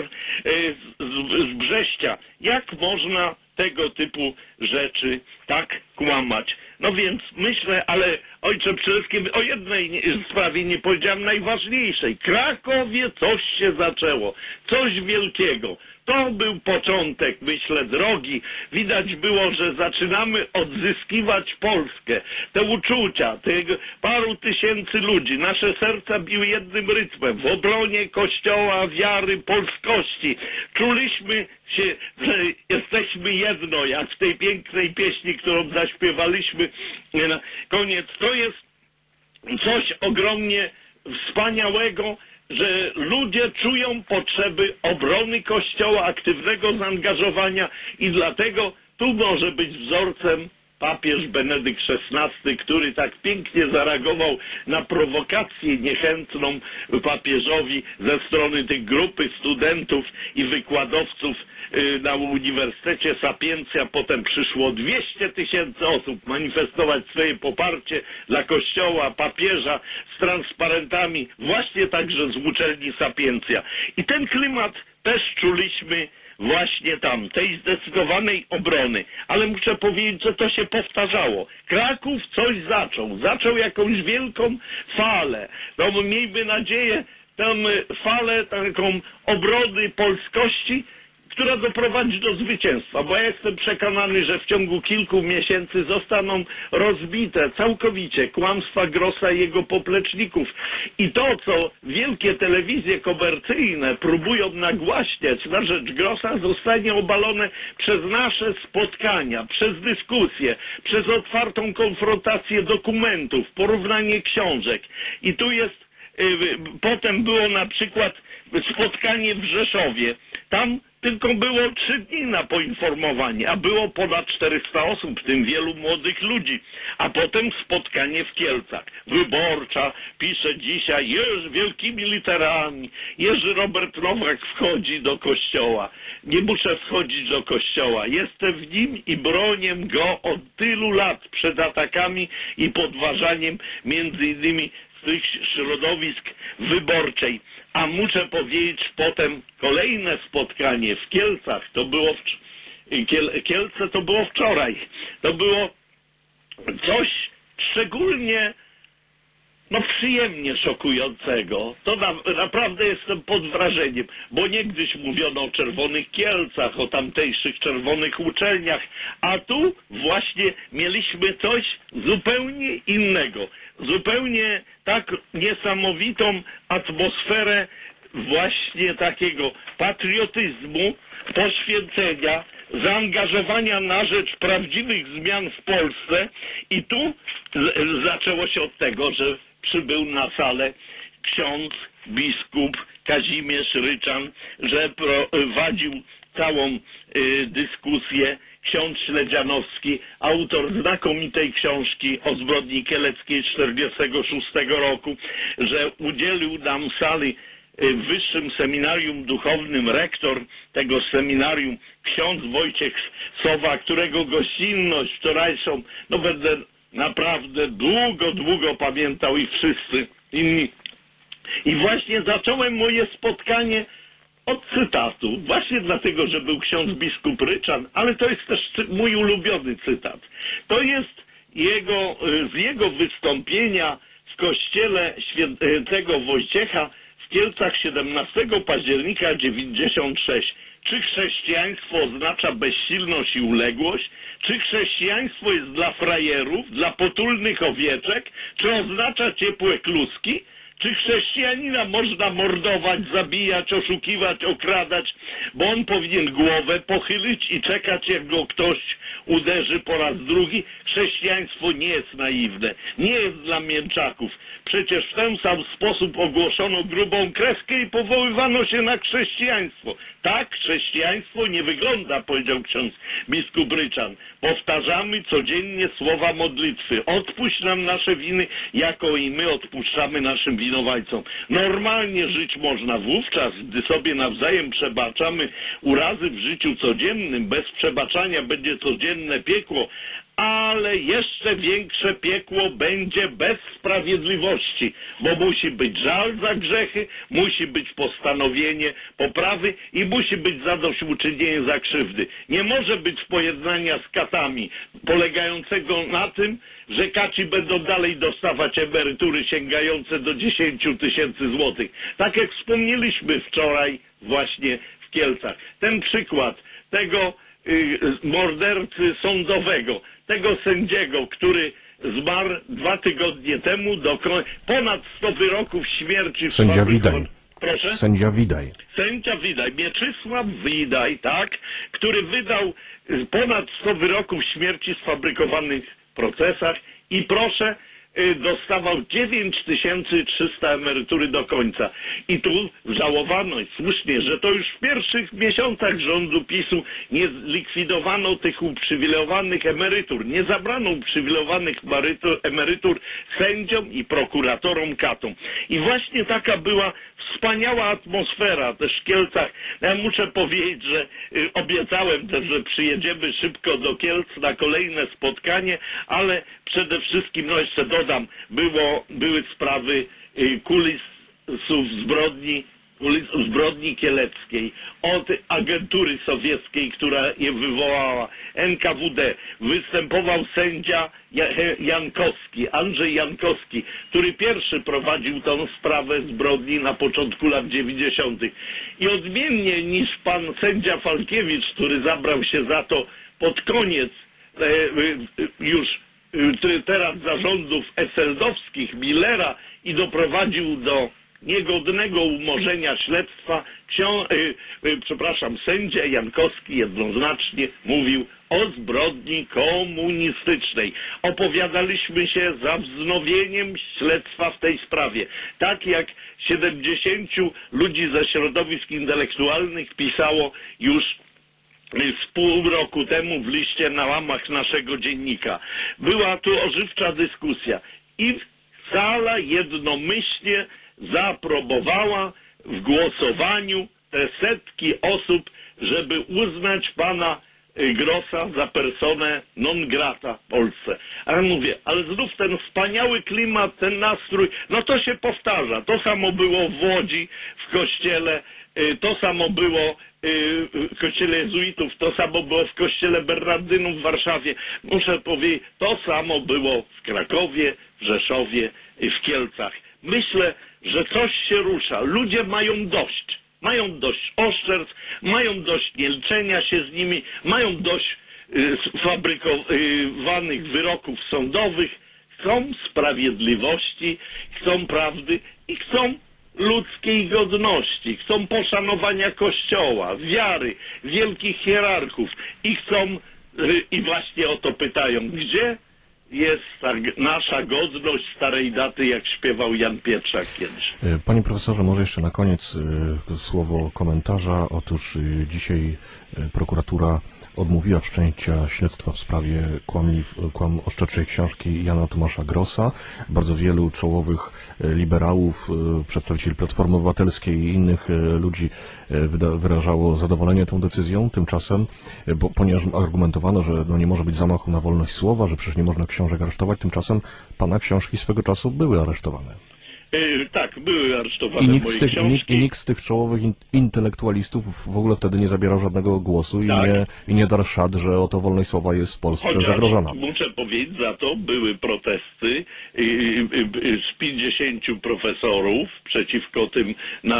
z, z Brześcia. Jak można tego typu rzeczy tak kłamać? No więc myślę, ale ojcze, przede wszystkim o jednej sprawie nie powiedziałem, najważniejszej. W Krakowie coś się zaczęło, coś wielkiego. To był początek, myślę, drogi. Widać było, że zaczynamy odzyskiwać Polskę. Te uczucia, tych paru tysięcy ludzi, nasze serca biły jednym rytmem w obronie Kościoła, wiary, polskości. Czuliśmy się, że jesteśmy jedno, jak w tej pięknej pieśni, którą zaśpiewaliśmy na koniec. To jest coś ogromnie wspaniałego, że ludzie czują potrzeby obrony Kościoła, aktywnego zaangażowania i dlatego tu może być wzorcem papież Benedykt szesnasty, który tak pięknie zareagował na prowokację niechętną papieżowi ze strony tych grupy studentów i wykładowców na Uniwersytecie Sapiencja. Potem przyszło dwieście tysięcy osób manifestować swoje poparcie dla Kościoła, papieża z transparentami, właśnie także z uczelni Sapiencja. I ten klimat też czuliśmy właśnie tam, tej zdecydowanej obrony. Ale muszę powiedzieć, że to się powtarzało. Kraków coś zaczął. Zaczął jakąś wielką falę. No miejmy nadzieję, tę falę taką obrony polskości, która doprowadzi do zwycięstwa, bo ja jestem przekonany, że w ciągu kilku miesięcy zostaną rozbite całkowicie kłamstwa Grossa i jego popleczników. I to, co wielkie telewizje komercyjne próbują nagłaśniać na rzecz Grossa, zostanie obalone przez nasze spotkania, przez dyskusje, przez otwartą konfrontację dokumentów, porównanie książek. I tu jest, yy, potem było na przykład spotkanie w Rzeszowie. Tam tylko było trzy dni na poinformowanie, a było ponad czterysta osób, w tym wielu młodych ludzi. A potem spotkanie w Kielcach. Wyborcza pisze dzisiaj Jerzy, wielkimi literami, Jerzy Robert Nowak wchodzi do kościoła. Nie muszę wchodzić do kościoła. Jestem w nim i bronię go od tylu lat przed atakami i podważaniem między innymi tych środowisk wyborczej. A muszę powiedzieć, potem kolejne spotkanie w Kielcach, to było w, Kiel, Kielce to było wczoraj. To było coś szczególnie no przyjemnie szokującego. To na, naprawdę jestem pod wrażeniem, bo niegdyś mówiono o Czerwonych Kielcach, o tamtejszych czerwonych uczelniach, a tu właśnie mieliśmy coś zupełnie innego. Zupełnie tak niesamowitą atmosferę właśnie takiego patriotyzmu, poświęcenia, zaangażowania na rzecz prawdziwych zmian w Polsce i tu z, zaczęło się od tego, że przybył na salę ksiądz, biskup Kazimierz Ryczan, że prowadził całą y, dyskusję ksiądz Śledzianowski, autor znakomitej książki o zbrodni kieleckiej z czterdziestego szóstego roku, że udzielił nam sali w Wyższym Seminarium Duchownym rektor tego seminarium, ksiądz Wojciech Sowa, którego gościnność wczorajszą, no będę naprawdę długo, długo pamiętał i wszyscy inni. I właśnie zacząłem moje spotkanie od cytatu, właśnie dlatego, że był ksiądz biskup Ryczan, ale to jest też mój ulubiony cytat. To jest jego, z jego wystąpienia w kościele świętego Wojciecha w Kielcach siedemnastego października dziewięćdziesiątego szóstego. Czy chrześcijaństwo oznacza bezsilność i uległość? Czy chrześcijaństwo jest dla frajerów, dla potulnych owieczek? Czy oznacza ciepłe kluski? Czy chrześcijanina można mordować, zabijać, oszukiwać, okradać, bo on powinien głowę pochylić i czekać, jak go ktoś uderzy po raz drugi? Chrześcijaństwo nie jest naiwne, nie jest dla mięczaków. Przecież w ten sam sposób ogłoszono grubą kreskę i powoływano się na chrześcijaństwo. Tak, chrześcijaństwo nie wygląda, powiedział ksiądz biskup Ryczan. Powtarzamy codziennie słowa modlitwy. Odpuść nam nasze winy, jako i my odpuszczamy naszym winowajcom. Normalnie żyć można wówczas, gdy sobie nawzajem przebaczamy urazy w życiu codziennym. Bez przebaczania będzie codzienne piekło, ale jeszcze większe piekło będzie bez sprawiedliwości, bo musi być żal za grzechy, musi być postanowienie poprawy i musi być zadośćuczynienie za krzywdy. Nie może być pojednania z katami, polegającego na tym, że kaci będą dalej dostawać emerytury sięgające do dziesięciu tysięcy złotych. Tak jak wspomnieliśmy wczoraj właśnie w Kielcach. Ten przykład tego y, mordercy sądowego, tego sędziego, który zmarł dwa tygodnie temu, do ponad sto wyroków śmierci. Sędzia Widaj. Proszę? Sędzia Widaj. Sędzia Widaj, Mieczysław Widaj, tak, który wydał ponad sto wyroków śmierci w sfabrykowanych procesach i proszę, dostawał dziewięć tysięcy trzysta emerytury do końca. I tu żałowano i słusznie, że to już w pierwszych miesiącach rządu PiSu nie zlikwidowano tych uprzywilejowanych emerytur, nie zabrano uprzywilejowanych emerytur sędziom i prokuratorom katom. I właśnie taka była wspaniała atmosfera też w Kielcach. Ja muszę powiedzieć, że y, obiecałem też, że przyjedziemy szybko do Kielc na kolejne spotkanie, ale przede wszystkim, no jeszcze dodam, było, były sprawy y, kulisów zbrodni, kulis zbrodni kieleckiej, od agentury sowieckiej, która je wywołała, N K W D. Występował sędzia Jankowski, Andrzej Jankowski, który pierwszy prowadził tą sprawę zbrodni na początku lat dziewięćdziesiątych. I odmiennie niż pan sędzia Falkiewicz, który zabrał się za to pod koniec e, już teraz zarządów eseldowskich Millera i doprowadził do niegodnego umorzenia śledztwa, ksią, y, y, przepraszam, sędzia Jankowski jednoznacznie mówił o zbrodni komunistycznej. Opowiadaliśmy się za wznowieniem śledztwa w tej sprawie. Tak jak siedemdziesięciu ludzi ze środowisk intelektualnych pisało już z pół roku temu w liście na łamach naszego dziennika. Była tu ożywcza dyskusja i sala jednomyślnie zaaprobowała w głosowaniu te setki osób, żeby uznać pana Grossa za personę non grata w Polsce. A ja mówię, ale znów ten wspaniały klimat, ten nastrój, no to się powtarza. To samo było w Łodzi, w kościele, to samo było w kościele jezuitów, to samo było w kościele Bernardynów w Warszawie. Muszę powiedzieć, to samo było w Krakowie, w Rzeszowie, w Kielcach. Myślę, że coś się rusza. Ludzie mają dość. Mają dość oszczerstw, mają dość nielczenia się z nimi, mają dość y, sfabrykowanych wyroków sądowych, chcą sprawiedliwości, chcą prawdy i chcą ludzkiej godności, chcą poszanowania Kościoła, wiary, wielkich hierarchów i chcą, y, i właśnie o to pytają, gdzie jest ta nasza godność starej daty, jak śpiewał Jan Pietrzak kiedyś. Panie profesorze, może jeszcze na koniec y, słowo komentarza. Otóż y, dzisiaj y, prokuratura odmówiła wszczęcia śledztwa w sprawie kłamliw, kłam oszczerczej książki Jana Tomasza Grossa. Bardzo wielu czołowych y, liberałów, y, przedstawicieli Platformy Obywatelskiej i innych y, ludzi y, wyda, wyrażało zadowolenie tą decyzją. Tymczasem, y, bo, ponieważ argumentowano, że no, nie może być zamachu na wolność słowa, że przecież nie można książek aresztować, tymczasem pana książki swego czasu były aresztowane. Yy, tak, były aresztowane I nikt, moje z tych, książki. nikt, I nikt z tych czołowych in, intelektualistów w ogóle wtedy nie zabierał żadnego głosu i, Tak. nie, i nie dar szat, że oto wolność słowa jest w Polsce Chociaż zagrożona. muszę powiedzieć, za to były protesty yy, yy, z pięćdziesięciu profesorów przeciwko tym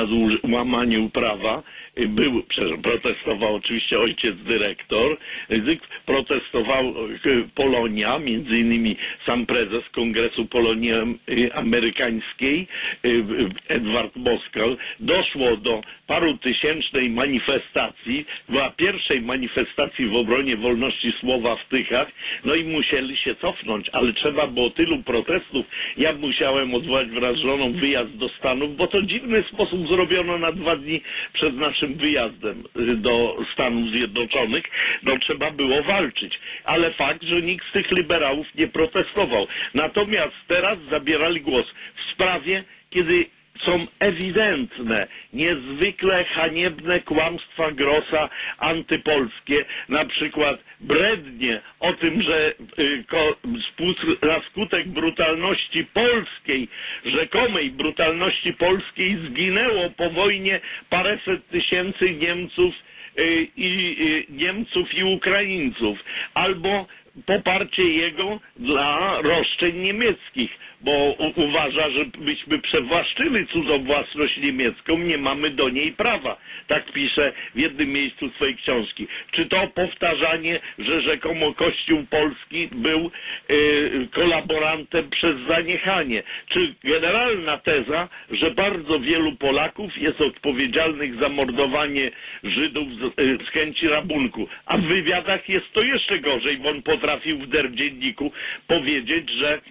łamaniu prawa. Yy, był, protestował oczywiście ojciec dyrektor, yy, protestował yy, Polonia, między innymi sam prezes Kongresu Polonii yy, Amerykańskiej, yy, Edward Moskal. Doszło do parutysięcznej manifestacji, była pierwszej manifestacji w obronie wolności słowa w Tychach, no i musieli się cofnąć, ale trzeba było tylu protestów. Ja musiałem odwołać wraz z żoną wyjazd do Stanów, bo to dziwny sposób zrobiono na dwa dni przed naszym wyjazdem do Stanów Zjednoczonych. No trzeba było walczyć, ale fakt, że nikt z tych liberałów nie protestował. Natomiast teraz zabierali głos w sprawie, kiedy są ewidentne, niezwykle haniebne kłamstwa Grossa antypolskie, na przykład brednie o tym, że y, ko, na skutek brutalności polskiej, rzekomej brutalności polskiej zginęło po wojnie paręset tysięcy Niemców y, i y, Niemców i Ukraińców, albo poparcie jego dla roszczeń niemieckich, bo u, uważa, że byśmy przewłaszczyli cudzą własność niemiecką, nie mamy do niej prawa. Tak pisze w jednym miejscu swojej książki. Czy to powtarzanie, że rzekomo Kościół polski był y, kolaborantem przez zaniechanie? Czy generalna teza, że bardzo wielu Polaków jest odpowiedzialnych za mordowanie Żydów z, y, z chęci rabunku? A w wywiadach jest to jeszcze gorzej, bo on potrafił w Der Dzienniku powiedzieć, że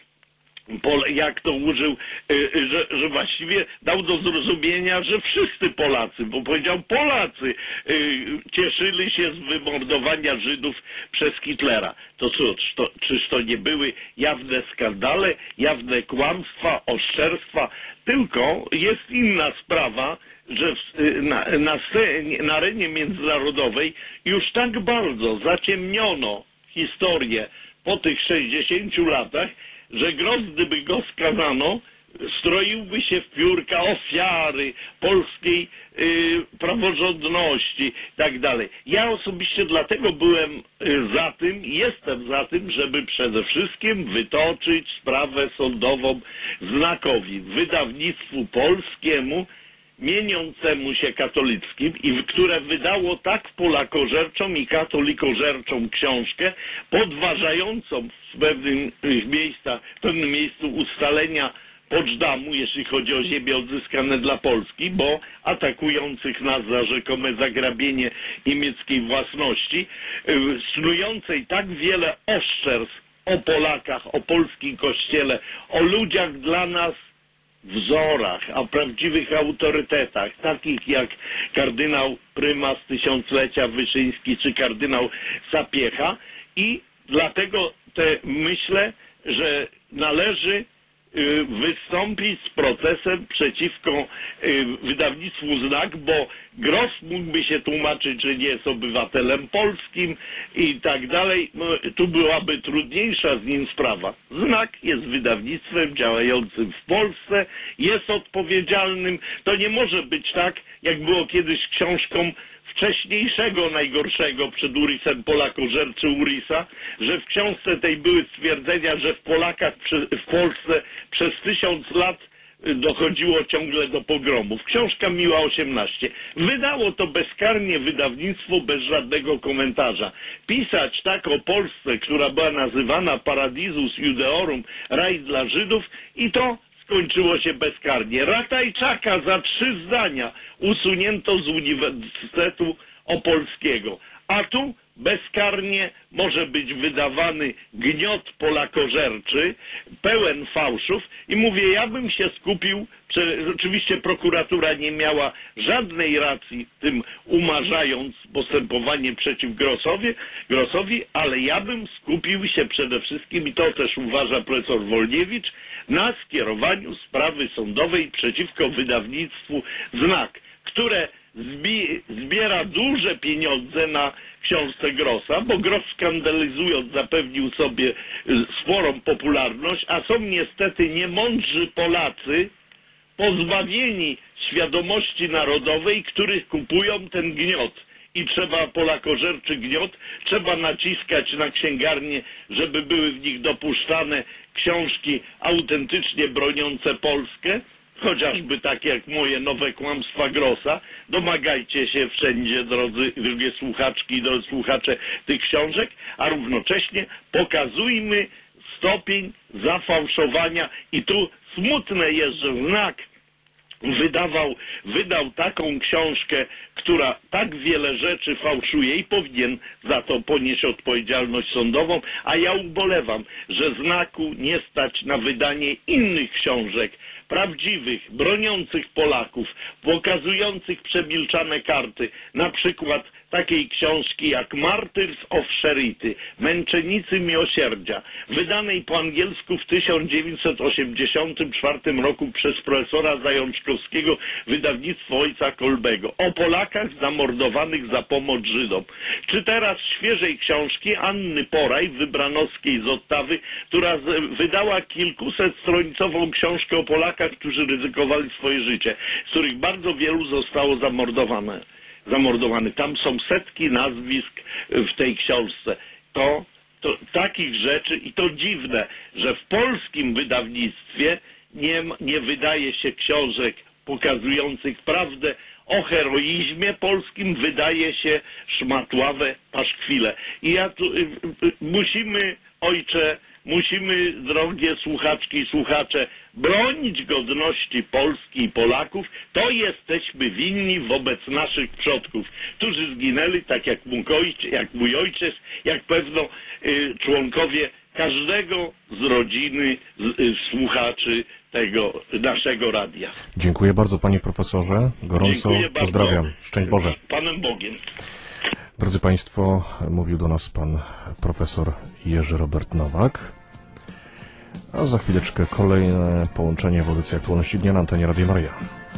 jak to użył, że, że właściwie dał do zrozumienia, że wszyscy Polacy, bo powiedział Polacy cieszyli się z wymordowania Żydów przez Hitlera. To cóż, to, czyż to nie były jawne skandale, jawne kłamstwa, oszczerstwa? Tylko jest inna sprawa, że w, na, na, scenie, na arenie międzynarodowej już tak bardzo zaciemniono historię po tych sześćdziesięciu latach, że Gross, gdyby go skazano, stroiłby się w piórka ofiary polskiej y, praworządności i tak dalej. Ja osobiście dlatego byłem y, za tym, jestem za tym, żeby przede wszystkim wytoczyć sprawę sądową znakowi, wydawnictwu polskiemu, mieniącemu się katolickim i które wydało tak polakożerczą i katolikożerczą książkę, podważającą w pewnych miejscach, w pewnym miejscu ustalenia Poczdamу, jeśli chodzi o ziemię odzyskane dla Polski, bo atakujących nas za rzekome zagrabienie niemieckiej własności, snującej tak wiele oszczerstw o Polakach, o polskim kościele, o ludziach dla nas wzorach, o prawdziwych autorytetach, takich jak kardynał prymas tysiąclecia Wyszyński czy kardynał Sapiecha, i dlatego te myślę, że należy wystąpić z procesem przeciwko wydawnictwu Znak, bo Gross mógłby się tłumaczyć, że nie jest obywatelem polskim i tak dalej. No, tu byłaby trudniejsza z nim sprawa. Znak jest wydawnictwem działającym w Polsce, jest odpowiedzialnym. To nie może być tak, jak było kiedyś książką wcześniejszego, najgorszego przed Urisem, Polakożerczy Urisa, że w książce tej były stwierdzenia, że w Polakach, w Polsce przez tysiąc lat dochodziło ciągle do pogromów. Książka Miła osiemnaście. Wydało to bezkarnie wydawnictwo bez żadnego komentarza. Pisać tak o Polsce, która była nazywana Paradisus Judeorum, raj dla Żydów, i to skończyło się bezkarnie. Ratajczaka za trzy zdania usunięto z Uniwersytetu Opolskiego. A tu bezkarnie może być wydawany gniot polakożerczy, pełen fałszów, i mówię, ja bym się skupił, oczywiście prokuratura nie miała żadnej racji tym, umarzając postępowanie przeciw Grossowi, Grossowi, ale ja bym skupił się przede wszystkim, i to też uważa profesor Wolniewicz, na skierowaniu sprawy sądowej przeciwko wydawnictwu Znak, które zbi zbiera duże pieniądze na książce Grossa, bo Gross, skandalizując, zapewnił sobie sporą popularność, a są niestety niemądrzy Polacy, pozbawieni świadomości narodowej, których kupują ten gniot. I trzeba, polakożerczy gniot, trzeba naciskać na księgarnie, żeby były w nich dopuszczane książki autentycznie broniące Polskę, chociażby takie jak moje Nowe kłamstwa Grossa. Domagajcie się wszędzie, drodzy drogie słuchaczki i drodzy słuchacze, tych książek, a równocześnie pokazujmy stopień zafałszowania. I tu smutne jest, że Znak wydawał, wydał taką książkę, która tak wiele rzeczy fałszuje i powinien za to ponieść odpowiedzialność sądową, a ja ubolewam, że Znaku nie stać na wydanie innych książek, prawdziwych, broniących Polaków, pokazujących przemilczane karty, na przykład takiej książki jak Martyrs of Charity, Męczennicy Miłosierdzia, wydanej po angielsku w tysiąc dziewięćset osiemdziesiątym czwartym roku przez profesora Zajączkowskiego, wydawnictwo ojca Kolbego, o Polakach zamordowanych za pomoc Żydom. Czy teraz świeżej książki Anny Poraj, Wybranowskiej z Ottawy, która wydała kilkusetstronicową książkę o Polakach, którzy ryzykowali swoje życie, z których bardzo wielu zostało zamordowane. zamordowany. Tam są setki nazwisk w tej książce. To, to takich rzeczy, i to dziwne, że w polskim wydawnictwie nie, nie wydaje się książek pokazujących prawdę o heroizmie polskim, wydaje się szmatławe paszkwile. I ja tu, y, y, musimy, ojcze, musimy, drogie słuchaczki i słuchacze, bronić godności Polski i Polaków. To jesteśmy winni wobec naszych przodków, którzy zginęli, tak jak mój ojciec, jak, mój ojciec, jak pewno y, członkowie każdego z rodziny z, y, słuchaczy tego naszego radia. Dziękuję bardzo, panie profesorze. Gorąco Dziękuję bardzo. pozdrawiam. Szczęść Boże. Panem Bogiem. Drodzy państwo, mówił do nas pan profesor Jerzy Robert Nowak. A za chwileczkę kolejne połączenie w audycji Aktualności Dnia na antenie Radia Maryja.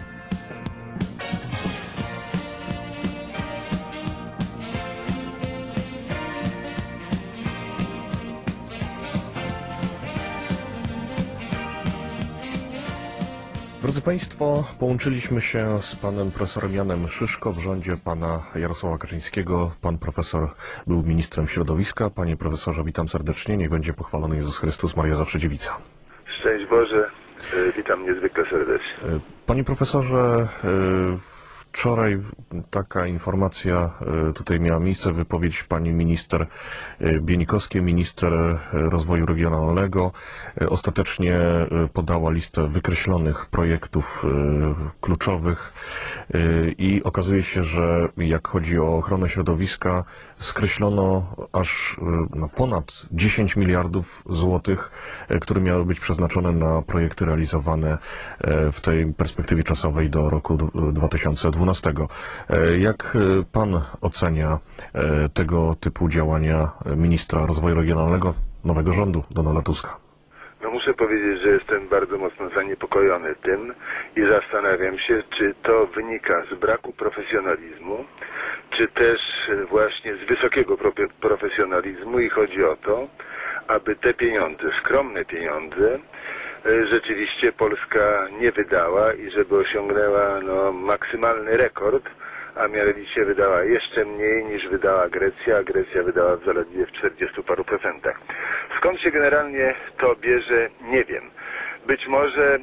Drodzy Państwo, połączyliśmy się z panem profesorem Janem Szyszko w rządzie pana Jarosława Kaczyńskiego. Pan profesor był ministrem środowiska. Panie profesorze, witam serdecznie. Niech będzie pochwalony Jezus Chrystus, Maria zawsze dziewica. Szczęść Boże, witam niezwykle serdecznie. Panie profesorze, Wczoraj taka informacja tutaj miała miejsce, wypowiedź pani minister Bienikowskiej, minister rozwoju regionalnego, ostatecznie podała listę wykreślonych projektów kluczowych i okazuje się, że jak chodzi o ochronę środowiska, skreślono aż no, ponad dziesięć miliardów złotych, które miały być przeznaczone na projekty realizowane w tej perspektywie czasowej do roku dwa tysiące dwunastego. Jak pan ocenia tego typu działania ministra rozwoju regionalnego nowego rządu Donalda Tuska? No muszę powiedzieć, że jestem bardzo mocno zaniepokojony tym i zastanawiam się, czy to wynika z braku profesjonalizmu, czy też właśnie z wysokiego profesjonalizmu i chodzi o to, aby te pieniądze, skromne pieniądze, rzeczywiście Polska nie wydała i żeby osiągnęła no, maksymalny rekord, a mianowicie wydała jeszcze mniej niż wydała Grecja, a Grecja wydała zaledwie w czterdziestu paru procentach. Skąd się generalnie to bierze, nie wiem. Być może e,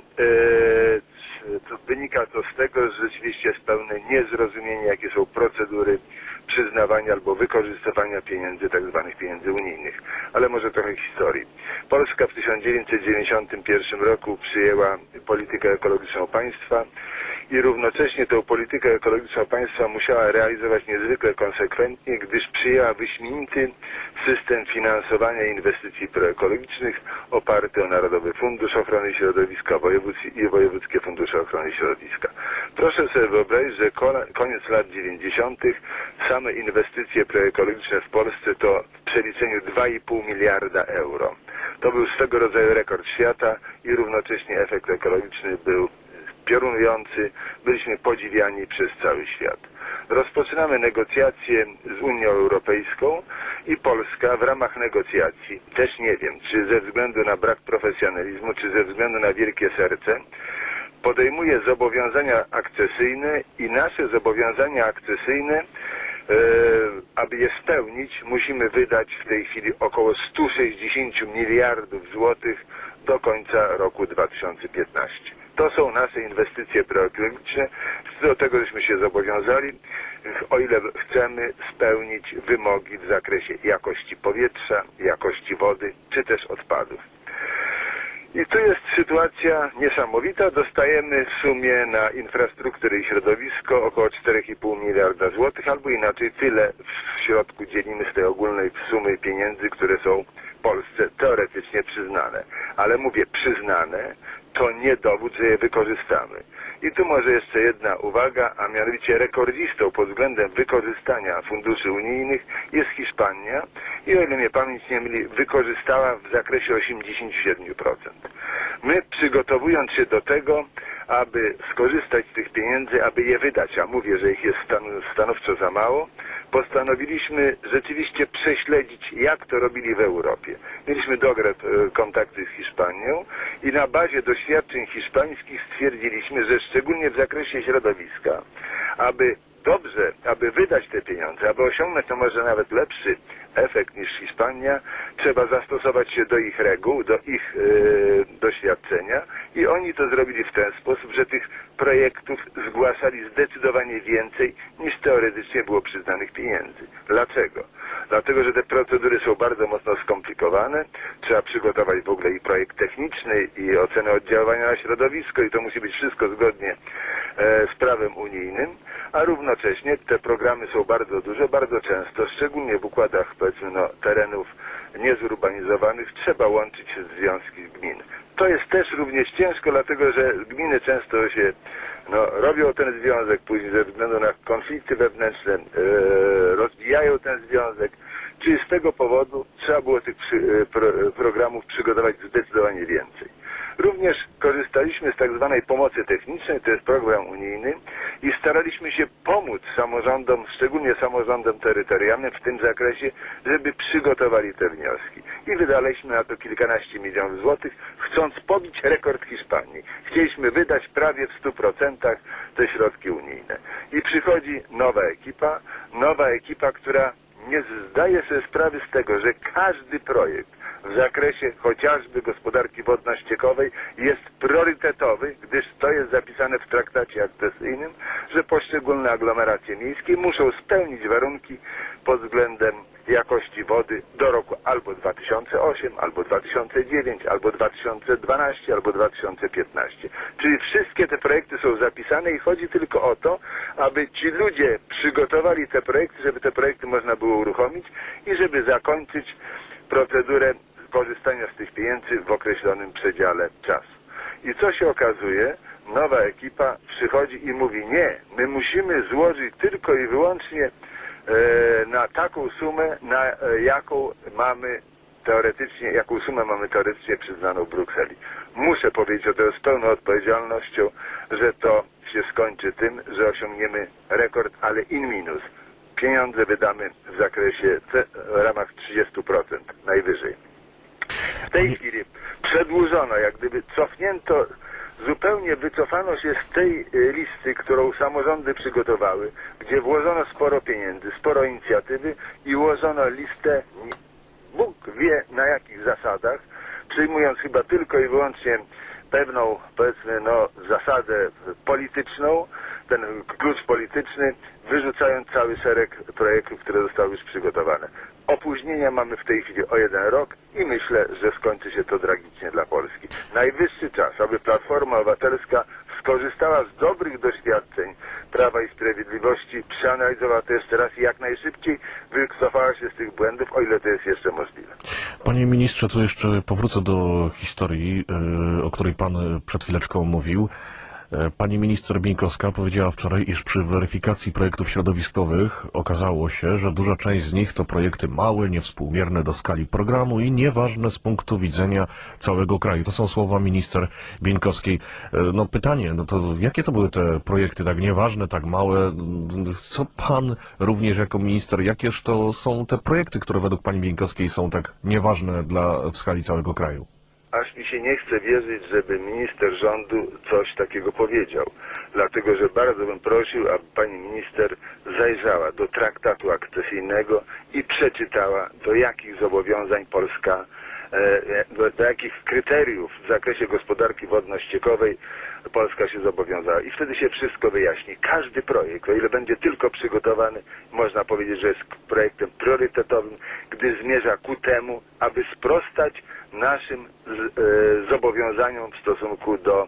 to wynika to z tego, że rzeczywiście jest pełne niezrozumienie, jakie są procedury przyznawania albo wykorzystywania pieniędzy, tak zwanych pieniędzy unijnych. Ale może trochę historii. Polska w tysiąc dziewięćset dziewięćdziesiątym pierwszym roku przyjęła politykę ekologiczną państwa i równocześnie tę politykę ekologiczną państwa musiała realizować niezwykle konsekwentnie, gdyż przyjęła wyśmienity system finansowania inwestycji proekologicznych oparty o Narodowy Fundusz Ochrony Środowiska i Wojewódzkie Fundusze Ochrony Środowiska. Proszę sobie wyobrazić, że koniec lat dziewięćdziesiątych same inwestycje proekologiczne w Polsce to w przeliczeniu dwa i pół miliarda euro. To był swego rodzaju rekord świata i równocześnie efekt ekologiczny był piorunujący, byliśmy podziwiani przez cały świat. Rozpoczynamy negocjacje z Unią Europejską i Polska w ramach negocjacji, też nie wiem, czy ze względu na brak profesjonalizmu, czy ze względu na wielkie serce, podejmuje zobowiązania akcesyjne i nasze zobowiązania akcesyjne, e, aby je spełnić, musimy wydać w tej chwili około stu sześćdziesięciu miliardów złotych do końca roku dwa tysiące piętnastego. To są nasze inwestycje proekologiczne, do tego żeśmy się zobowiązali, o ile chcemy spełnić wymogi w zakresie jakości powietrza, jakości wody, czy też odpadów. I tu jest sytuacja niesamowita. Dostajemy w sumie na infrastrukturę i środowisko około czterech i pół miliarda złotych, albo inaczej tyle w środku dzielimy z tej ogólnej sumy pieniędzy, które są Polsce teoretycznie przyznane. Ale mówię przyznane, to nie dowód, że je wykorzystamy. I tu może jeszcze jedna uwaga, a mianowicie rekordzistą pod względem wykorzystania funduszy unijnych jest Hiszpania i o ile mnie pamięć nie myli, wykorzystała w zakresie osiemdziesiąt siedem procent. My przygotowując się do tego, aby skorzystać z tych pieniędzy, aby je wydać, a mówię, że ich jest stan stanowczo za mało, postanowiliśmy rzeczywiście prześledzić, jak to robili w Europie. Mieliśmy dobre kontakty z Hiszpanią i na bazie doświadczeń hiszpańskich stwierdziliśmy, że szczególnie w zakresie środowiska, aby dobrze, aby wydać te pieniądze, aby osiągnąć to może nawet lepszy efekt niż Hiszpania, trzeba zastosować się do ich reguł, do ich yy, doświadczenia i oni to zrobili w ten sposób, że tych projektów zgłaszali zdecydowanie więcej niż teoretycznie było przyznanych pieniędzy. Dlaczego? Dlatego, że te procedury są bardzo mocno skomplikowane, trzeba przygotować w ogóle i projekt techniczny i ocenę oddziaływania na środowisko i to musi być wszystko zgodnie e, z prawem unijnym, a równocześnie te programy są bardzo duże, bardzo często, szczególnie w układach powiedzmy no, terenów niezurbanizowanych, trzeba łączyć związki gmin. To jest też również ciężko, dlatego że gminy często się no, robią ten związek, później ze względu na konflikty wewnętrzne e, rozwijają ten związek, czyli z tego powodu trzeba było tych przy, pro, programów przygotować zdecydowanie więcej. Również korzystaliśmy z tak zwanej pomocy technicznej, to jest program unijny i staraliśmy się pomóc samorządom, szczególnie samorządom terytorialnym w tym zakresie, żeby przygotowali te wnioski. I wydaliśmy na to kilkanaście milionów złotych, chcąc pobić rekord Hiszpanii. Chcieliśmy wydać prawie w stu procentach te środki unijne. I przychodzi nowa ekipa, nowa ekipa, która nie zdaje sobie sprawy z tego, że każdy projekt w zakresie chociażby gospodarki wodno-ściekowej jest priorytetowy, gdyż to jest zapisane w traktacie akcesyjnym, że poszczególne aglomeracje miejskie muszą spełnić warunki pod względem jakości wody do roku albo dwa tysiące ósmego, albo dwa tysiące dziewiątego, albo dwa tysiące dwunastego, albo dwa tysiące piętnastego. Czyli wszystkie te projekty są zapisane i chodzi tylko o to, aby ci ludzie przygotowali te projekty, żeby te projekty można było uruchomić i żeby zakończyć procedurę korzystania z tych pieniędzy w określonym przedziale czasu. I co się okazuje? Nowa ekipa przychodzi i mówi: nie, my musimy złożyć tylko i wyłącznie na taką sumę, na jaką mamy teoretycznie, jaką sumę mamy teoretycznie przyznaną w Brukseli. Muszę powiedzieć o tym z pełną odpowiedzialnością, że to się skończy tym, że osiągniemy rekord, ale in minus. Pieniądze wydamy w zakresie, w ramach trzydziestu procent najwyżej. W tej chwili przedłużono, jak gdyby cofnięto, zupełnie wycofano się z tej listy, którą samorządy przygotowały, gdzie włożono sporo pieniędzy, sporo inicjatywy i ułożono listę, Bóg wie na jakich zasadach, przyjmując chyba tylko i wyłącznie pewną, powiedzmy, no, zasadę polityczną, ten klucz polityczny, wyrzucając cały szereg projektów, które zostały już przygotowane. Opóźnienia mamy w tej chwili o jeden rok i myślę, że skończy się to tragicznie dla Polski. Najwyższy czas, aby Platforma Obywatelska skorzystała z dobrych doświadczeń Prawa i Sprawiedliwości, przeanalizowała to jeszcze raz i jak najszybciej wycofała się z tych błędów, o ile to jest jeszcze możliwe. Panie ministrze, tu jeszcze powrócę do historii, o której pan przed chwileczką mówił. Pani minister Bieńkowska powiedziała wczoraj, iż przy weryfikacji projektów środowiskowych okazało się, że duża część z nich to projekty małe, niewspółmierne do skali programu i nieważne z punktu widzenia całego kraju. To są słowa minister Bieńkowskiej. No pytanie, no to jakie to były te projekty tak nieważne, tak małe? Co pan również jako minister, jakież to są te projekty, które według pani Bieńkowskiej są tak nieważne dla, w skali całego kraju? Aż mi się nie chce wierzyć, żeby minister rządu coś takiego powiedział. Dlatego, że bardzo bym prosił, aby pani minister zajrzała do traktatu akcesyjnego i przeczytała, do jakich zobowiązań Polska, do, do jakich kryteriów w zakresie gospodarki wodno-ściekowej Polska się zobowiązała. I wtedy się wszystko wyjaśni. Każdy projekt, o ile będzie tylko przygotowany, można powiedzieć, że jest projektem priorytetowym, gdy zmierza ku temu, aby sprostać naszym z, e, zobowiązaniom w stosunku do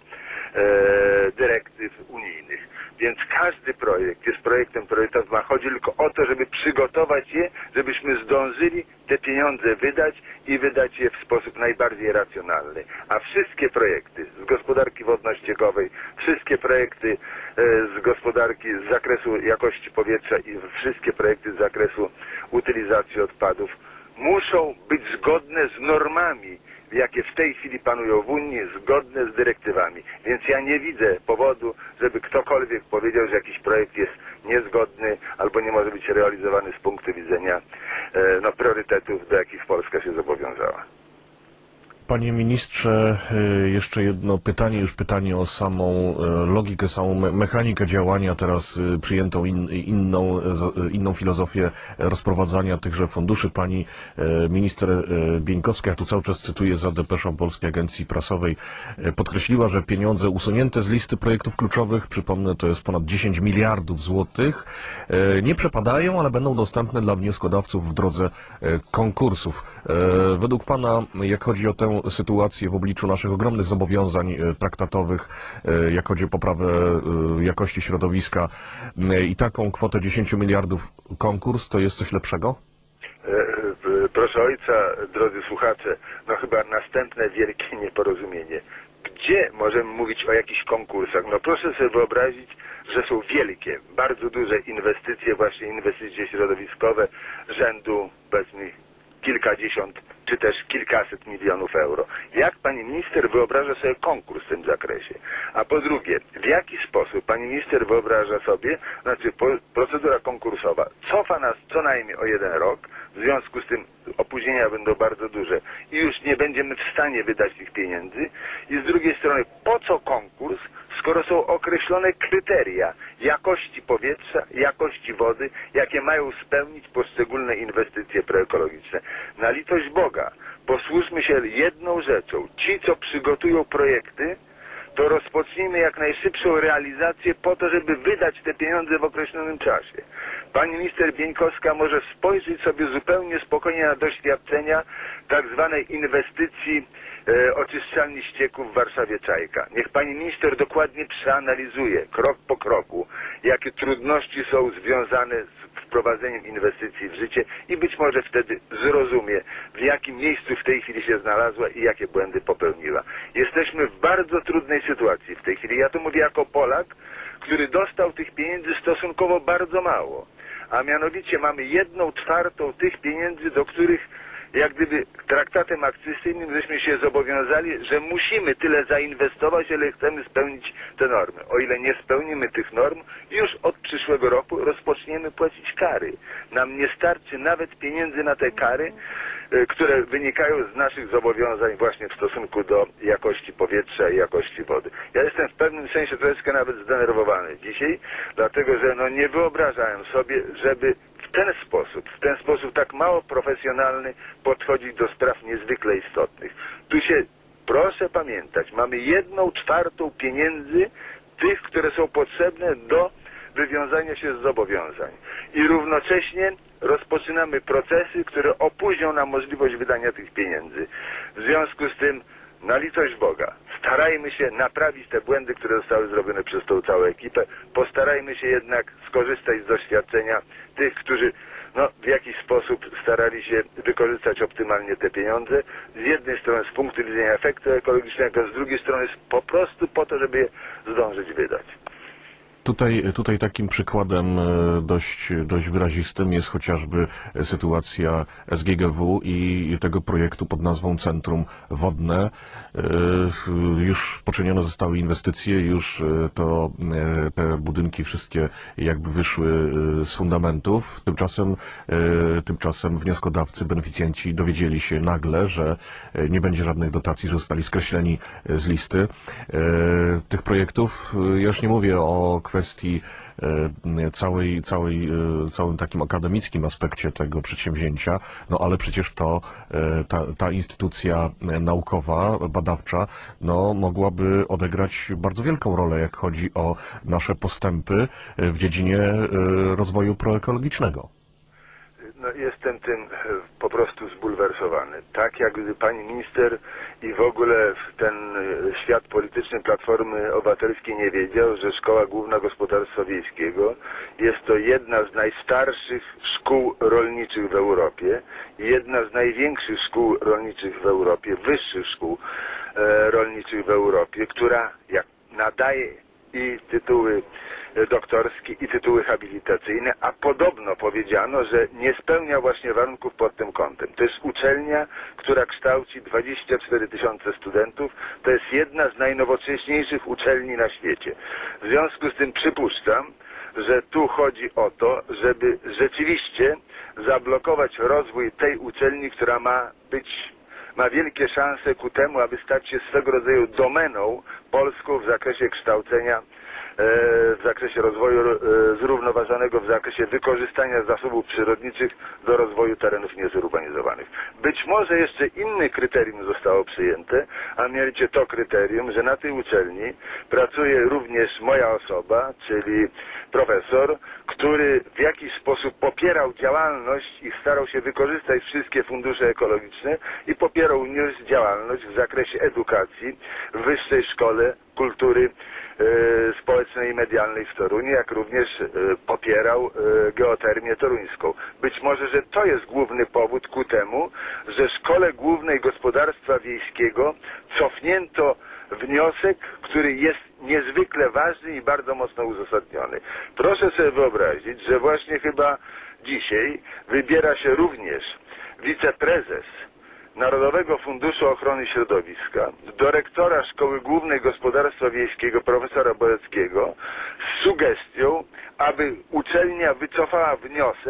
e, dyrektyw unijnych. Więc każdy projekt jest projektem priorytetowym, a chodzi tylko o to, żeby przygotować je, żebyśmy zdążyli te pieniądze wydać i wydać je w sposób najbardziej racjonalny. A wszystkie projekty z gospodarki wodno-ściekowej, wszystkie projekty e, z gospodarki z zakresu jakości powietrza i wszystkie projekty z zakresu utylizacji odpadów muszą być zgodne z normami, jakie w tej chwili panują w Unii, zgodne z dyrektywami. Więc ja nie widzę powodu, żeby ktokolwiek powiedział, że jakiś projekt jest niezgodny albo nie może być realizowany z punktu widzenia e, no, priorytetów, do jakich Polska się zobowiązała. Panie ministrze, jeszcze jedno pytanie, już pytanie o samą logikę, samą me mechanikę działania. Teraz przyjętą in, inną, inną filozofię rozprowadzania tychże funduszy. Pani minister Bieńkowska, ja tu cały czas cytuję za depeszą Polskiej Agencji Prasowej, podkreśliła, że pieniądze usunięte z listy projektów kluczowych, przypomnę, to jest ponad dziesięć miliardów złotych, nie przepadają, ale będą dostępne dla wnioskodawców w drodze konkursów. Według pana, jak chodzi o tę sytuację w obliczu naszych ogromnych zobowiązań traktatowych, jak chodzi o poprawę jakości środowiska i taką kwotę dziesięć miliardów konkurs, to jest coś lepszego? Proszę ojca, drodzy słuchacze, no chyba następne wielkie nieporozumienie. Gdzie możemy mówić o jakichś konkursach? No proszę sobie wyobrazić, że są wielkie, bardzo duże inwestycje, właśnie inwestycje środowiskowe rzędu, powiedzmy, kilkadziesiąt czy też kilkaset milionów euro. Jak pani minister wyobraża sobie konkurs w tym zakresie? A po drugie, w jaki sposób pani minister wyobraża sobie, znaczy po, procedura konkursowa cofa nas co najmniej o jeden rok, w związku z tym opóźnienia będą bardzo duże i już nie będziemy w stanie wydać tych pieniędzy, i z drugiej strony po co konkurs, skoro są określone kryteria jakości powietrza, jakości wody, jakie mają spełnić poszczególne inwestycje proekologiczne. Na litość Boga, posłużmy się jedną rzeczą. Ci, co przygotują projekty, to rozpocznijmy jak najszybszą realizację po to, żeby wydać te pieniądze w określonym czasie. Pani minister Bieńkowska może spojrzeć sobie zupełnie spokojnie na doświadczenia tak zwanej inwestycji e, oczyszczalni ścieków w Warszawie Czajka. Niech pani minister dokładnie przeanalizuje krok po kroku, jakie trudności są związane z wprowadzeniem inwestycji w życie i być może wtedy zrozumie, w jakim miejscu w tej chwili się znalazła i jakie błędy popełniła. Jesteśmy w bardzo trudnej sytuacji w tej chwili. Ja to mówię jako Polak, który dostał tych pieniędzy stosunkowo bardzo mało. A mianowicie mamy jedną czwartą tych pieniędzy, do których jak gdyby traktatem akcesyjnym żeśmy się zobowiązali, że musimy tyle zainwestować, ile chcemy spełnić te normy. O ile nie spełnimy tych norm, już od przyszłego roku rozpoczniemy płacić kary. Nam nie starczy nawet pieniędzy na te kary, które wynikają z naszych zobowiązań właśnie w stosunku do jakości powietrza i jakości wody. Ja jestem w pewnym sensie troszeczkę nawet zdenerwowany dzisiaj, dlatego że no nie wyobrażałem sobie, żeby w ten sposób, w ten sposób tak mało profesjonalny podchodzić do spraw niezwykle istotnych. Tu się, proszę pamiętać, mamy jedną czwartą pieniędzy tych, które są potrzebne do wywiązania się z zobowiązań. I równocześnie rozpoczynamy procesy, które opóźnią nam możliwość wydania tych pieniędzy. W związku z tym, na litość Boga, starajmy się naprawić te błędy, które zostały zrobione przez tą całą ekipę. Postarajmy się jednak skorzystać z doświadczenia tych, którzy no, w jakiś sposób starali się wykorzystać optymalnie te pieniądze. Z jednej strony z punktu widzenia efektu ekologicznego, z drugiej strony po prostu po to, żeby je zdążyć wydać. Tutaj, tutaj takim przykładem dość, dość wyrazistym jest chociażby sytuacja S G G W i tego projektu pod nazwą Centrum Wodne. Już poczynione zostały inwestycje, już to, te budynki wszystkie jakby wyszły z fundamentów. Tymczasem, tymczasem wnioskodawcy, beneficjenci dowiedzieli się nagle, że nie będzie żadnych dotacji, że zostali skreśleni z listy tych projektów. Ja już nie mówię o kwestii całej, całej, całym takim akademickim aspekcie tego przedsięwzięcia, no ale przecież to ta, ta instytucja naukowa, badawcza, no mogłaby odegrać bardzo wielką rolę, jak chodzi o nasze postępy w dziedzinie rozwoju proekologicznego. No, jestem tym po prostu zbulwersowany. Tak jak gdy pani minister i w ogóle ten świat polityczny Platformy Obywatelskiej nie wiedział, że Szkoła Główna Gospodarstwa Wiejskiego jest to jedna z najstarszych szkół rolniczych w Europie i jedna z największych szkół rolniczych w Europie, wyższych szkół e, rolniczych w Europie, która jak nadaje i tytuły doktorskie i tytuły habilitacyjne, a podobno powiedziano, że nie spełnia właśnie warunków pod tym kątem. To jest uczelnia, która kształci dwadzieścia cztery tysiące studentów. To jest jedna z najnowocześniejszych uczelni na świecie. W związku z tym przypuszczam, że tu chodzi o to, żeby rzeczywiście zablokować rozwój tej uczelni, która ma być ma wielkie szanse ku temu, aby stać się swego rodzaju domeną polską w zakresie kształcenia, w zakresie rozwoju zrównoważonego, w zakresie wykorzystania zasobów przyrodniczych do rozwoju terenów niezurbanizowanych. Być może jeszcze inne kryterium zostało przyjęte, a mianowicie to kryterium, że na tej uczelni pracuje również moja osoba, czyli profesor, który w jakiś sposób popierał działalność i starał się wykorzystać wszystkie fundusze ekologiczne i popierał również działalność w zakresie edukacji w Wyższej Szkole Kultury e, Społecznej i Medialnej w Toruniu, jak również e, popierał e, geotermię toruńską. Być może, że to jest główny powód ku temu, że Szkole Głównej Gospodarstwa Wiejskiego cofnięto wniosek, który jest niezwykle ważny i bardzo mocno uzasadniony. Proszę sobie wyobrazić, że właśnie chyba dzisiaj wybiera się również wiceprezes Narodowego Funduszu Ochrony Środowiska do rektora Szkoły Głównej Gospodarstwa Wiejskiego profesora Boreckiego z sugestią, aby uczelnia wycofała wniosek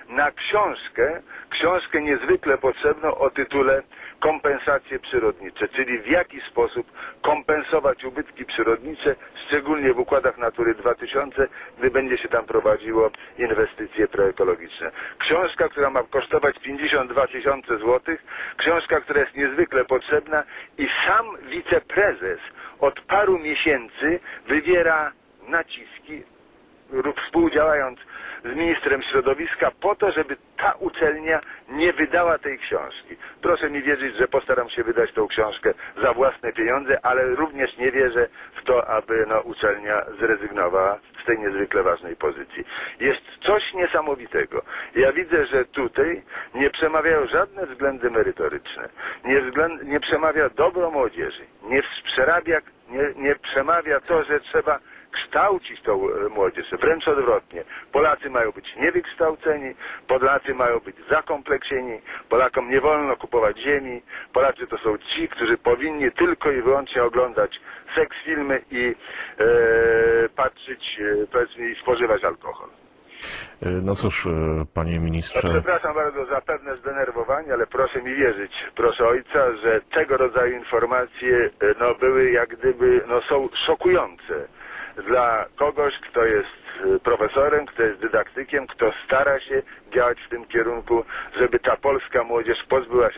na książkę, książkę niezwykle potrzebną o tytule Kompensacje przyrodnicze, czyli w jaki sposób kompensować ubytki przyrodnicze, szczególnie w układach Natury dwa tysiące, gdy będzie się tam prowadziło inwestycje proekologiczne. Książka, która ma kosztować pięćdziesiąt dwa tysiące złotych, książka, która jest niezwykle potrzebna i sam wiceprezes od paru miesięcy wywiera naciski, współdziałając z ministrem środowiska po to, żeby ta uczelnia nie wydała tej książki. Proszę mi wierzyć, że postaram się wydać tą książkę za własne pieniądze, ale również nie wierzę w to, aby no, uczelnia zrezygnowała z tej niezwykle ważnej pozycji. Jest coś niesamowitego. Ja widzę, że tutaj nie przemawiają żadne względy merytoryczne. Nie, względ, nie przemawia dobro młodzieży. Nie przerabia, nie, nie przemawia to, że trzeba kształcić tą młodzież. Wręcz odwrotnie. Polacy mają być niewykształceni, Polacy mają być zakompleksieni, Polakom nie wolno kupować ziemi, Polacy to są ci, którzy powinni tylko i wyłącznie oglądać seks filmy i e, patrzeć, e, powiedzmy, i spożywać alkohol. No cóż, panie ministrze... No, przepraszam bardzo za pewne zdenerwowanie, ale proszę mi wierzyć, proszę ojca, że tego rodzaju informacje no, były jak gdyby, no, są szokujące dla kogoś, kto jest profesorem, kto jest dydaktykiem, kto stara się działać w tym kierunku, żeby ta polska młodzież pozbyła się